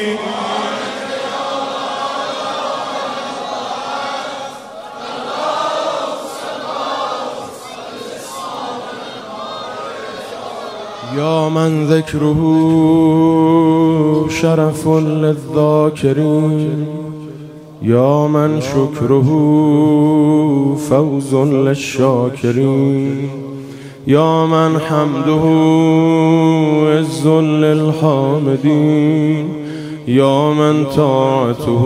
يا من ذكره شرف للذاكرين يا من شكره فوز للشاكرين يا من حمده عز للحامدين يا من طاعته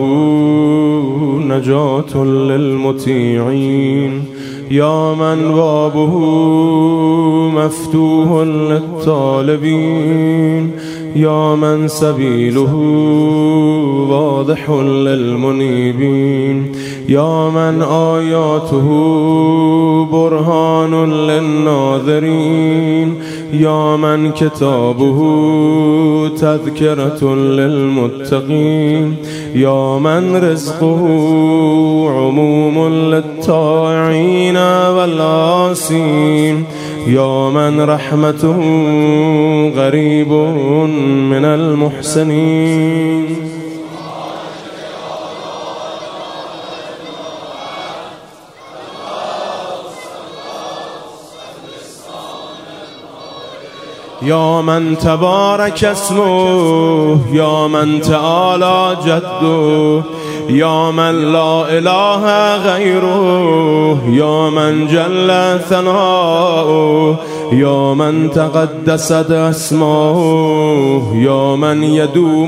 نجاة للمطيعين يا من بابه مفتوح للطالبين يا من سبيله واضح للمنيبين يا من آياته برهان للناظرين يا من كتابه تذكرة للمتقين يا من رزقه عموم للطائعين والعاصين يا من رحمته غريب من المحسنين. يا من تبارك اسمه يا من تعالى جده يا من لا إله غيره يا من جل ثناؤه يا من تقدست اسماؤه يا من يدوم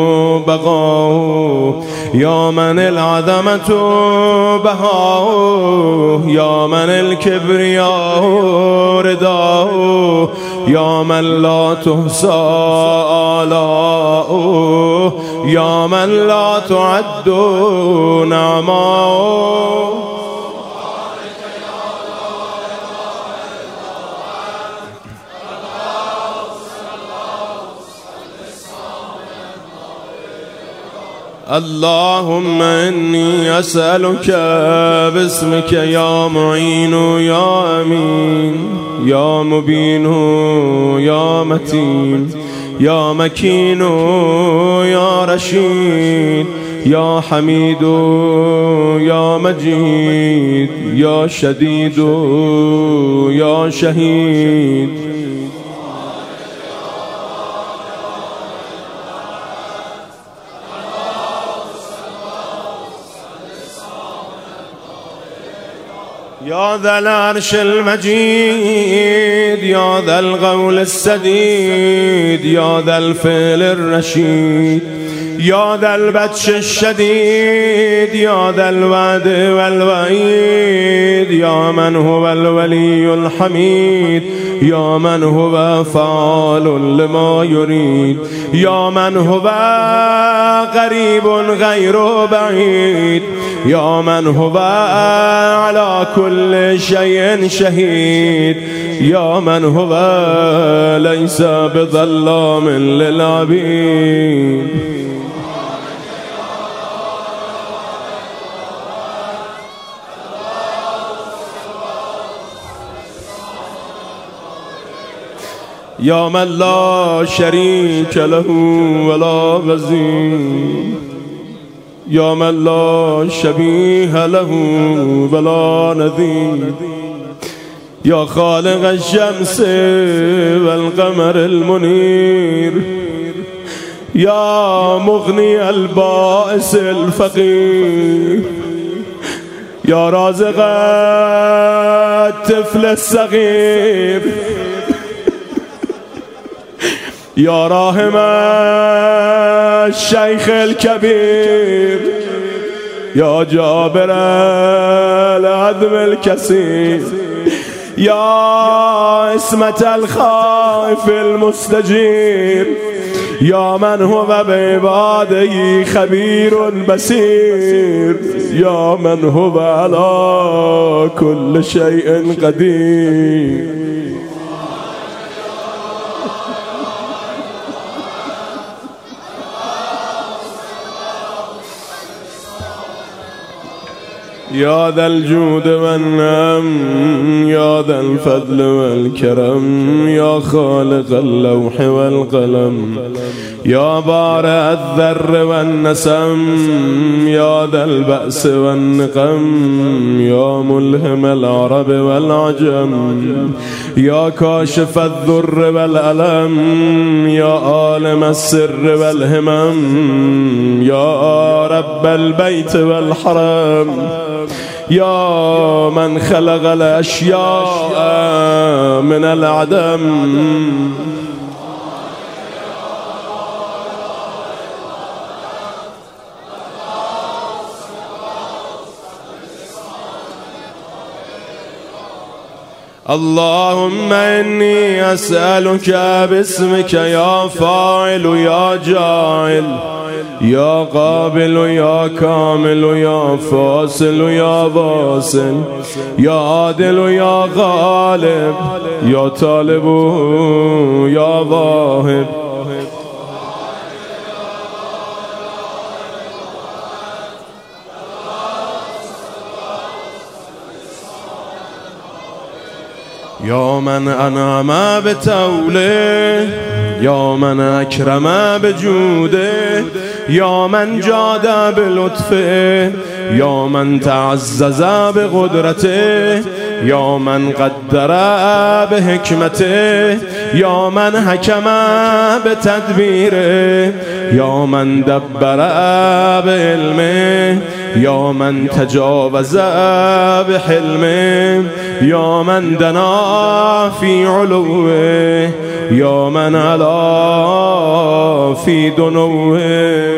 بقاؤه يا من العظمة بهاؤه يا من الكبرياء رداؤه يا من لا تحصى آلاؤه يا من لا تعد نعماؤه. اللهم إني أسألك باسمك يا معين يا أمين يا مبين يا متين يا مكين يا رشيد يا حميد يا مجيد يا شديد يا شهيد. يا ذا العرش المجيد يا ذا القول السديد يا ذا الفعل الرشيد يا ذا البطش الشديد يا ذا الوعد والوعيد يا من هو الولي الحميد يا من هو فعال لما يريد يا من هو قريب غير بعيد يا من هو على كل شيء شهيد يا من هو ليس بظلام للعبيد يا من لا شريك له ولا وزير يا من لا شبيه له ولا نظير يا خالق الشمس والقمر المنير يا مغني البائس الفقير يا رازق الطفل الصغير يا راحم الشيخ الكبير يا جابر العدم الكثير يا اسمة الخائف المستجير يا من هو بعباده خبير بصير يا من هو على كل شيء قدير يا ذا الجود والنعم يا ذا الفضل والكرم يا خالق اللوح والقلم يا بارئ الذر والنسم يا ذا البأس والنقم يا ملهم العرب والعجم يا كاشف الذر والألم يا عالم السر والهمم يا رب البيت والحرم يا من خلق الأشياء من العدم اللهم إني أسألك باسمك يا فاعل يا جاعل يا قابل يا كامل يا فاصل يا واصل يا عادل يا غالب يا طالب يا واهب يا من أنعم بتوله يا من أكرم بجوده يا من جاد بلطفه يا من تعزز بقدرته يا من قدر بحكمته يا من حكم بتدبيره يا من دبر بعلمه يا من تجاوز بحلمه يا من دنا في علوه يا من علا في دنوه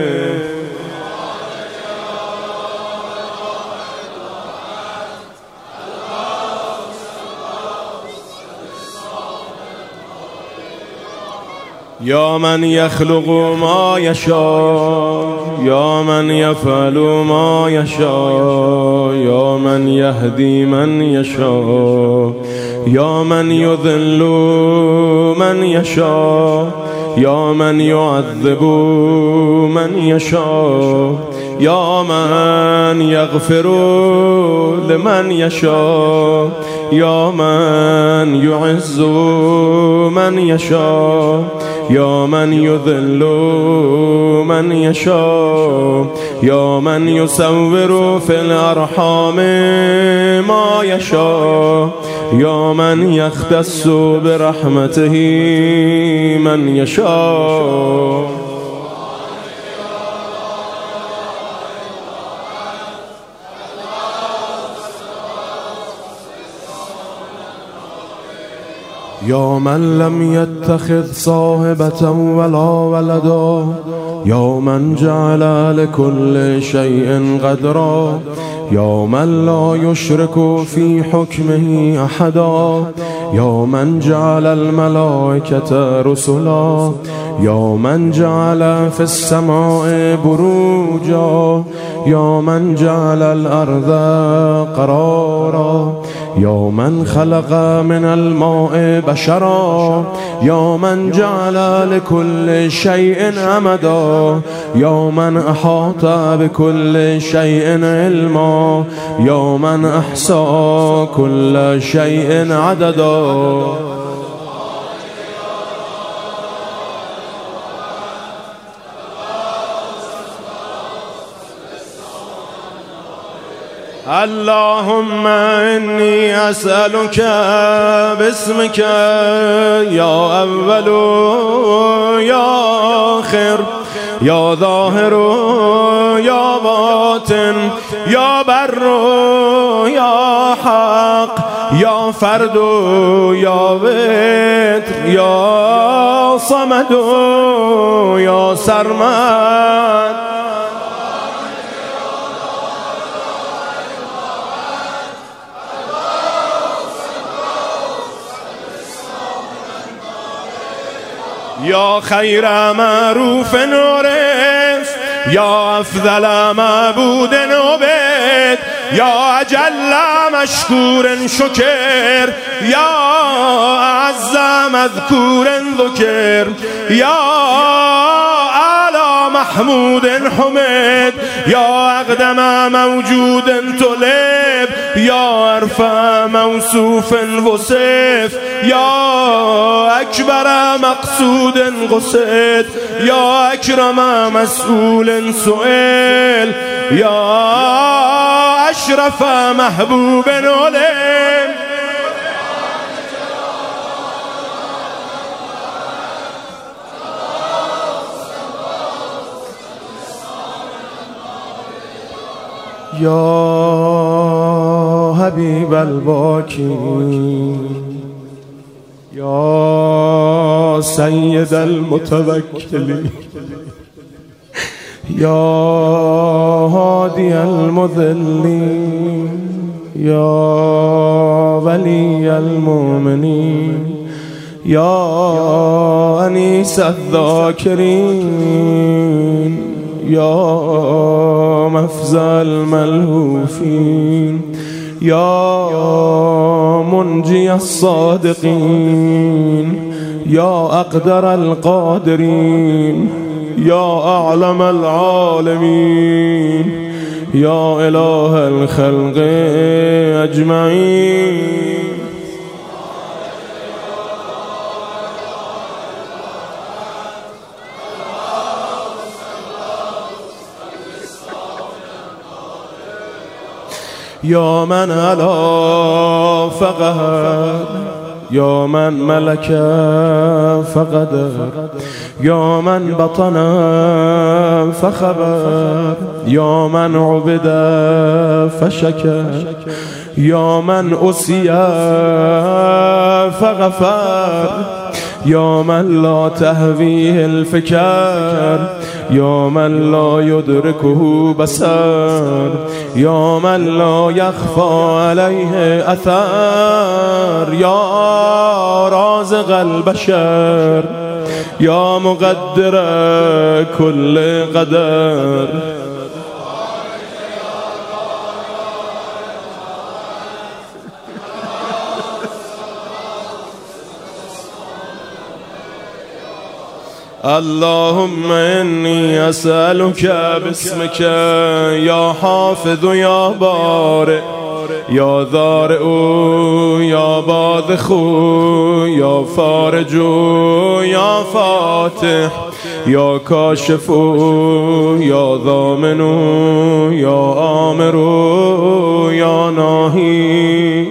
يا من يخلق ما يشاء يا من يفعل ما يشاء يا من يهدي من يشاء يا من يذل من يشاء يا من يعذب من يشاء يا من يغفر لمن يشاء يا من يعز من يشاء يا من يذل من يشاء يا من يصور في الأرحام ما يشاء يا من يختص برحمته من يشاء يا من لم يتخذ صاحبة ولا ولدا، يا من جعل لكل شيء قدرا، يا من لا يشرك في حكمه أحدا، يا من جعل الملائكة رسلا، يا من جعل في السماء بروجا، يا من جعل الأرض قرارا، يا من خلق من الماء بشرا، يا من جعل لكل شيء أمدا، يا من أحاط بكل شيء علما، يا من أحصى كل شيء عددا. اللهم إني أسألك باسمك يا أول يا آخر يا ظاهر يا باطن يا بر يا حق يا فرد يا وتر يا صمد يا سرمد، يا خير معروف عرف يا أفضل معبود عبد يا أجل مشكور شكر يا أعز مذكور ذكر يا أعلى محمود حمد يا أقدم موجود طلب يا أرفع موصوف وصف يا أكبر مقصود قصد يا أكرم مسؤول سئل يا أشرف محبوب علم. يا حبيب الباكين يا سيد المتوكلين يا هادي المذلين يا ولي المؤمنين يا أنيس الذاكرين يا مفزع الملهوفين يا منجي الصادقين يا أقدر القادرين يا أعلم العالمين يا إله الخلق أجمعين. يا من علا فقهر يا من ملك فقدر يا من بطن فخبر يا من عبد فشكر يا من أسي فغفر يا من لا تهويه الفكر يا من لا يدركه بصر يا من لا يخفى عليه أثر يا رازق البشر يا مقدر كل قدر. اللهم إني أسألك باسمك يا حافظ يا بارئ يا ذارئ يا باذخ يا فارج يا فاتح يا كاشف يا ضامن يا آمر يا ناهي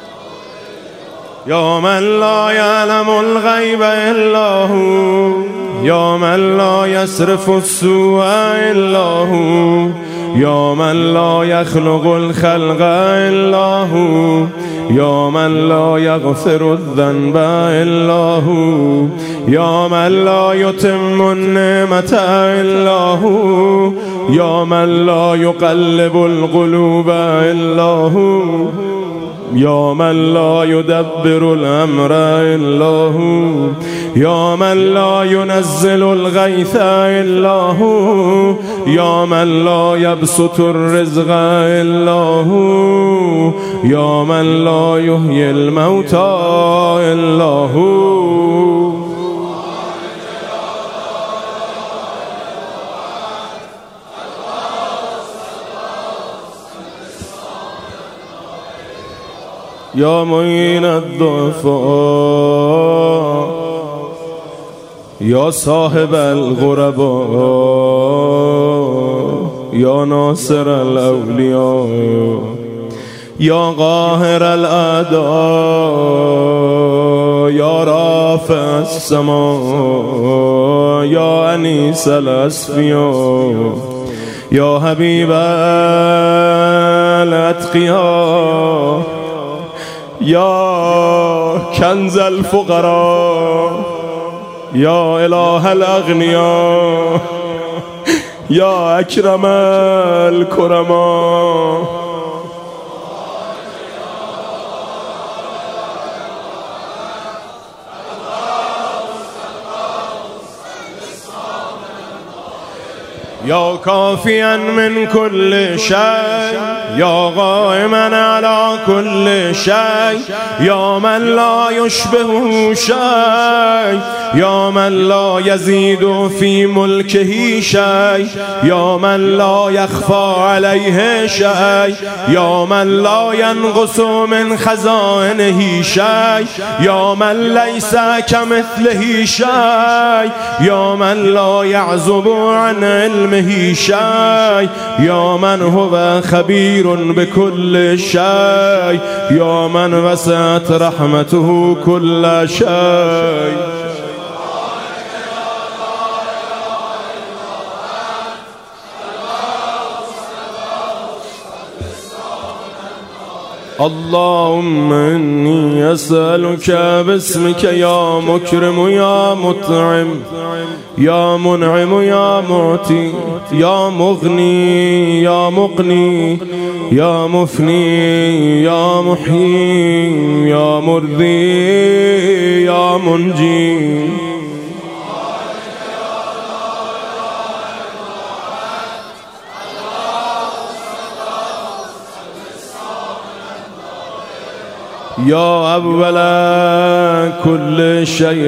يا من لا يعلم الغيب إلا هو يا من لا يصرف السوء إلا هو، يا من لا يخلق الخلق إلا هو، يا من لا يغفر الذنب إلا هو، يا من لا يتم النعمة إلا هو، يا من لا يقلب القلوب إلا هو، يا من لا يدبر الأمر إلا هو، يا من لا ينزل الغيث إلا هو، يا من لا يبسط الرزق إلا هو، يا من لا يحيي الموتى إلا هو. يا معين الضعفاء، يا صاحب الغرباء، يا ناصر الأولياء، يا قاهر الأعداء، يا رافع السماء، يا أنيس الأصفياء، يا حبيب الأتقياء، يا كنز الفقراء، يا إله الأغنياء، يا أكرم الكرماء. يا كافيا من كل شيء، يا قائما على كل شيء، يا من لا يشبه شيء، يا من لا يزيد في ملكه شيء، يا من لا يخفى عليه شيء، يا من لا ينقص من خزائنه شيء، يا من ليس كمثله شيء، يا من لا يعزب عن علمه شيء، يا من هو خبير بكل شيء، يا من وسعت رحمته كل شيء. اللهم إني أسألك باسمك يا مكرم يا مطعم يا منعم يا معطي يا مغني يا مقني يا مفني يا محيي يا مرضي يا منجي. يا أول كل شيء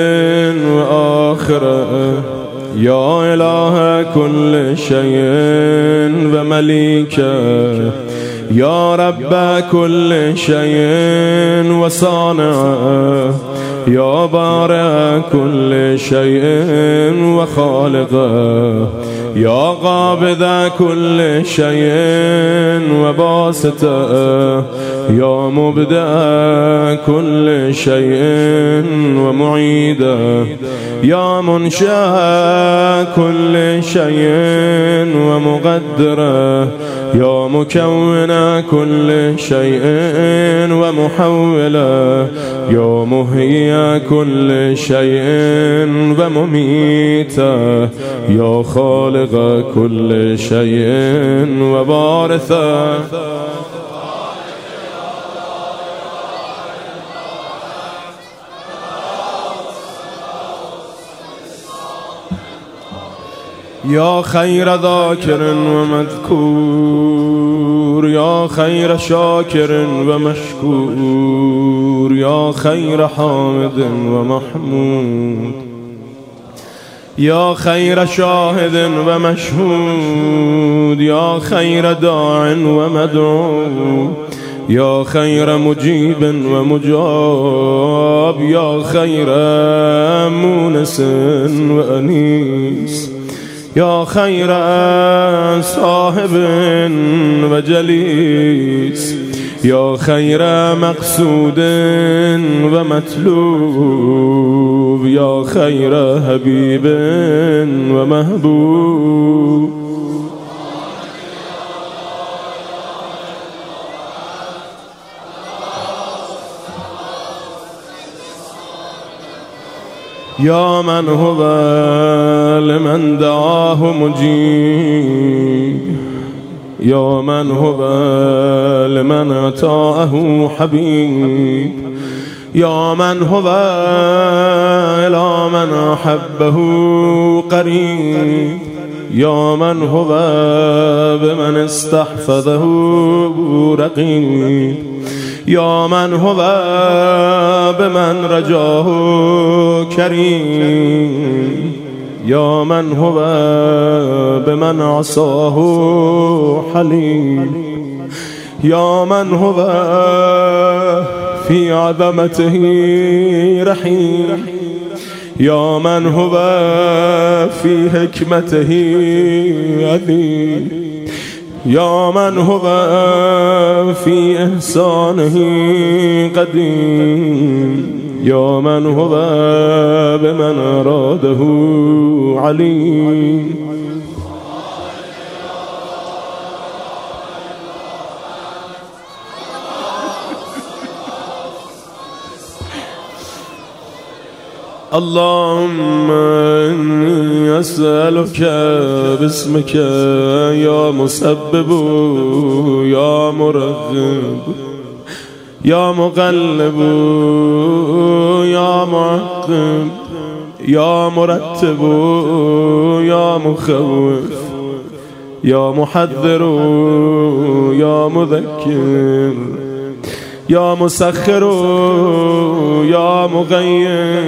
وآخره، يا إله كل شيء ومليكه، يا رب كل شيء وصانعه، يا بارئ كل شيء وخالقه، يا قابض كل شيء وباسطه، يا مبدأ كل شيء ومعيده، يا منشأ كل شيء ومقدره، يا مكون كل شيء ومحوله، يا محيي كل شيء ومميته، يا خالق كل شيء وبارثه. يا خير ذاكر ومذكور، يا خير شاكر ومشكور، يا خير حامد ومحمود، يا خير شاهد ومشهود، يا خير داع ومدعو، يا خير مجيب ومجاب، يا خير مونس وأنيس، يا خير صاحب وجليس، يا خير مقصود ومطلوب يا خير حبيب ومحبوب يا من هو لمن دعاه مجيب يا من هو لمن أطاعه حبيب يا من هو إلى من أحبه قريب يا من هو بمن استحفظه رقيب يا من هو بمن رجاه كريم يا من هو بمن عصاه حليم يا من هو في عظمته رحيم يا من هو في حكمته عظيم يا من هو في إحسانه قديم يا من هو بمن أراده عليم اللهم إني أسألك باسمك يا مسبب يا مرغب يا مقلب يا معقب يا مرتب يا مخوف يا محذر يا مذكر يا مسخر يا مغير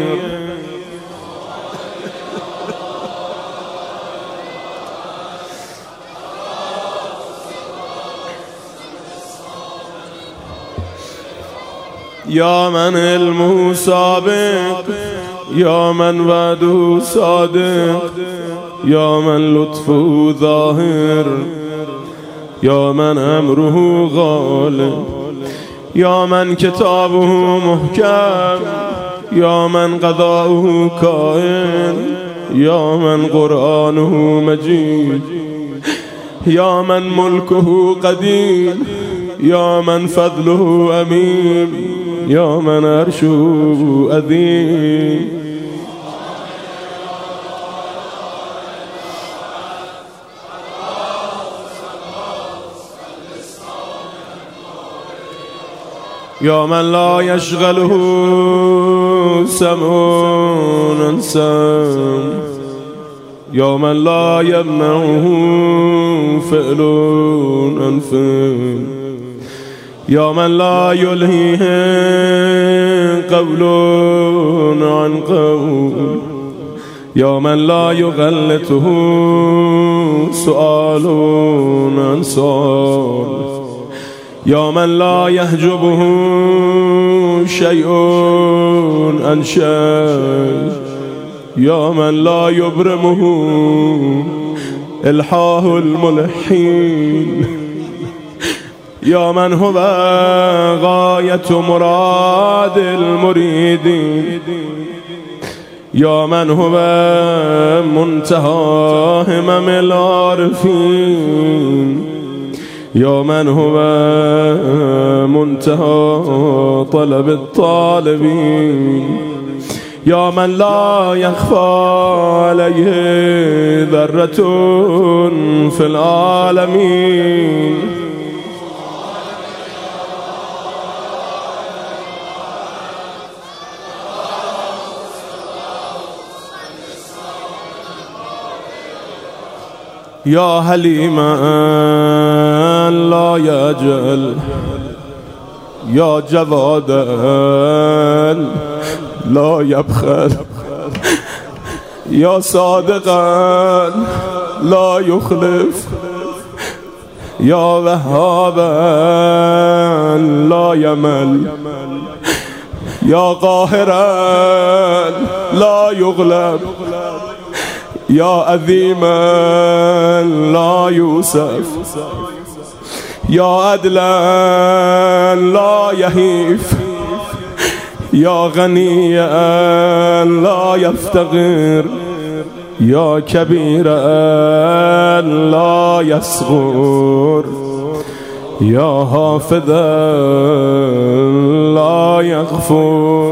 يا من علمه سابق يا من وعده صادق يا من لطفه ظاهر يا من أمره غالب يا من كتابه محكم يا من قضاؤه كائن يا من قرآنه مجيد يا من ملكه قديم يا من فضله أمين يا من عرشه أذيم يا من لا يشغله سمع عن سمع يا من لا يمنعه فعل عن فعل يا من لا يلهيه قول عن قول يا من لا يغلطه سؤال عن سؤال يا من لا يحجبه شيء عن شيء يا من لا يبرمه إلحاه الملحين يا من هو غاية مراد المريدين يا من هو منتهى همم العارفين يا من هو منتهى طلب الطالبين يا من لا يخفى عليه ذرة في العالمين يا حليما لا يجل يا جوادا لا يبخل يا صادقا لا يخلف يا وهابا لا يمل يا قاهرا لا يغلب يا عظيما لا يوسف يا عدلا لا يهيف، يا غنيا لا يفتقر، يا كبيرا لا يصغر، يا حافظا لا يغفر.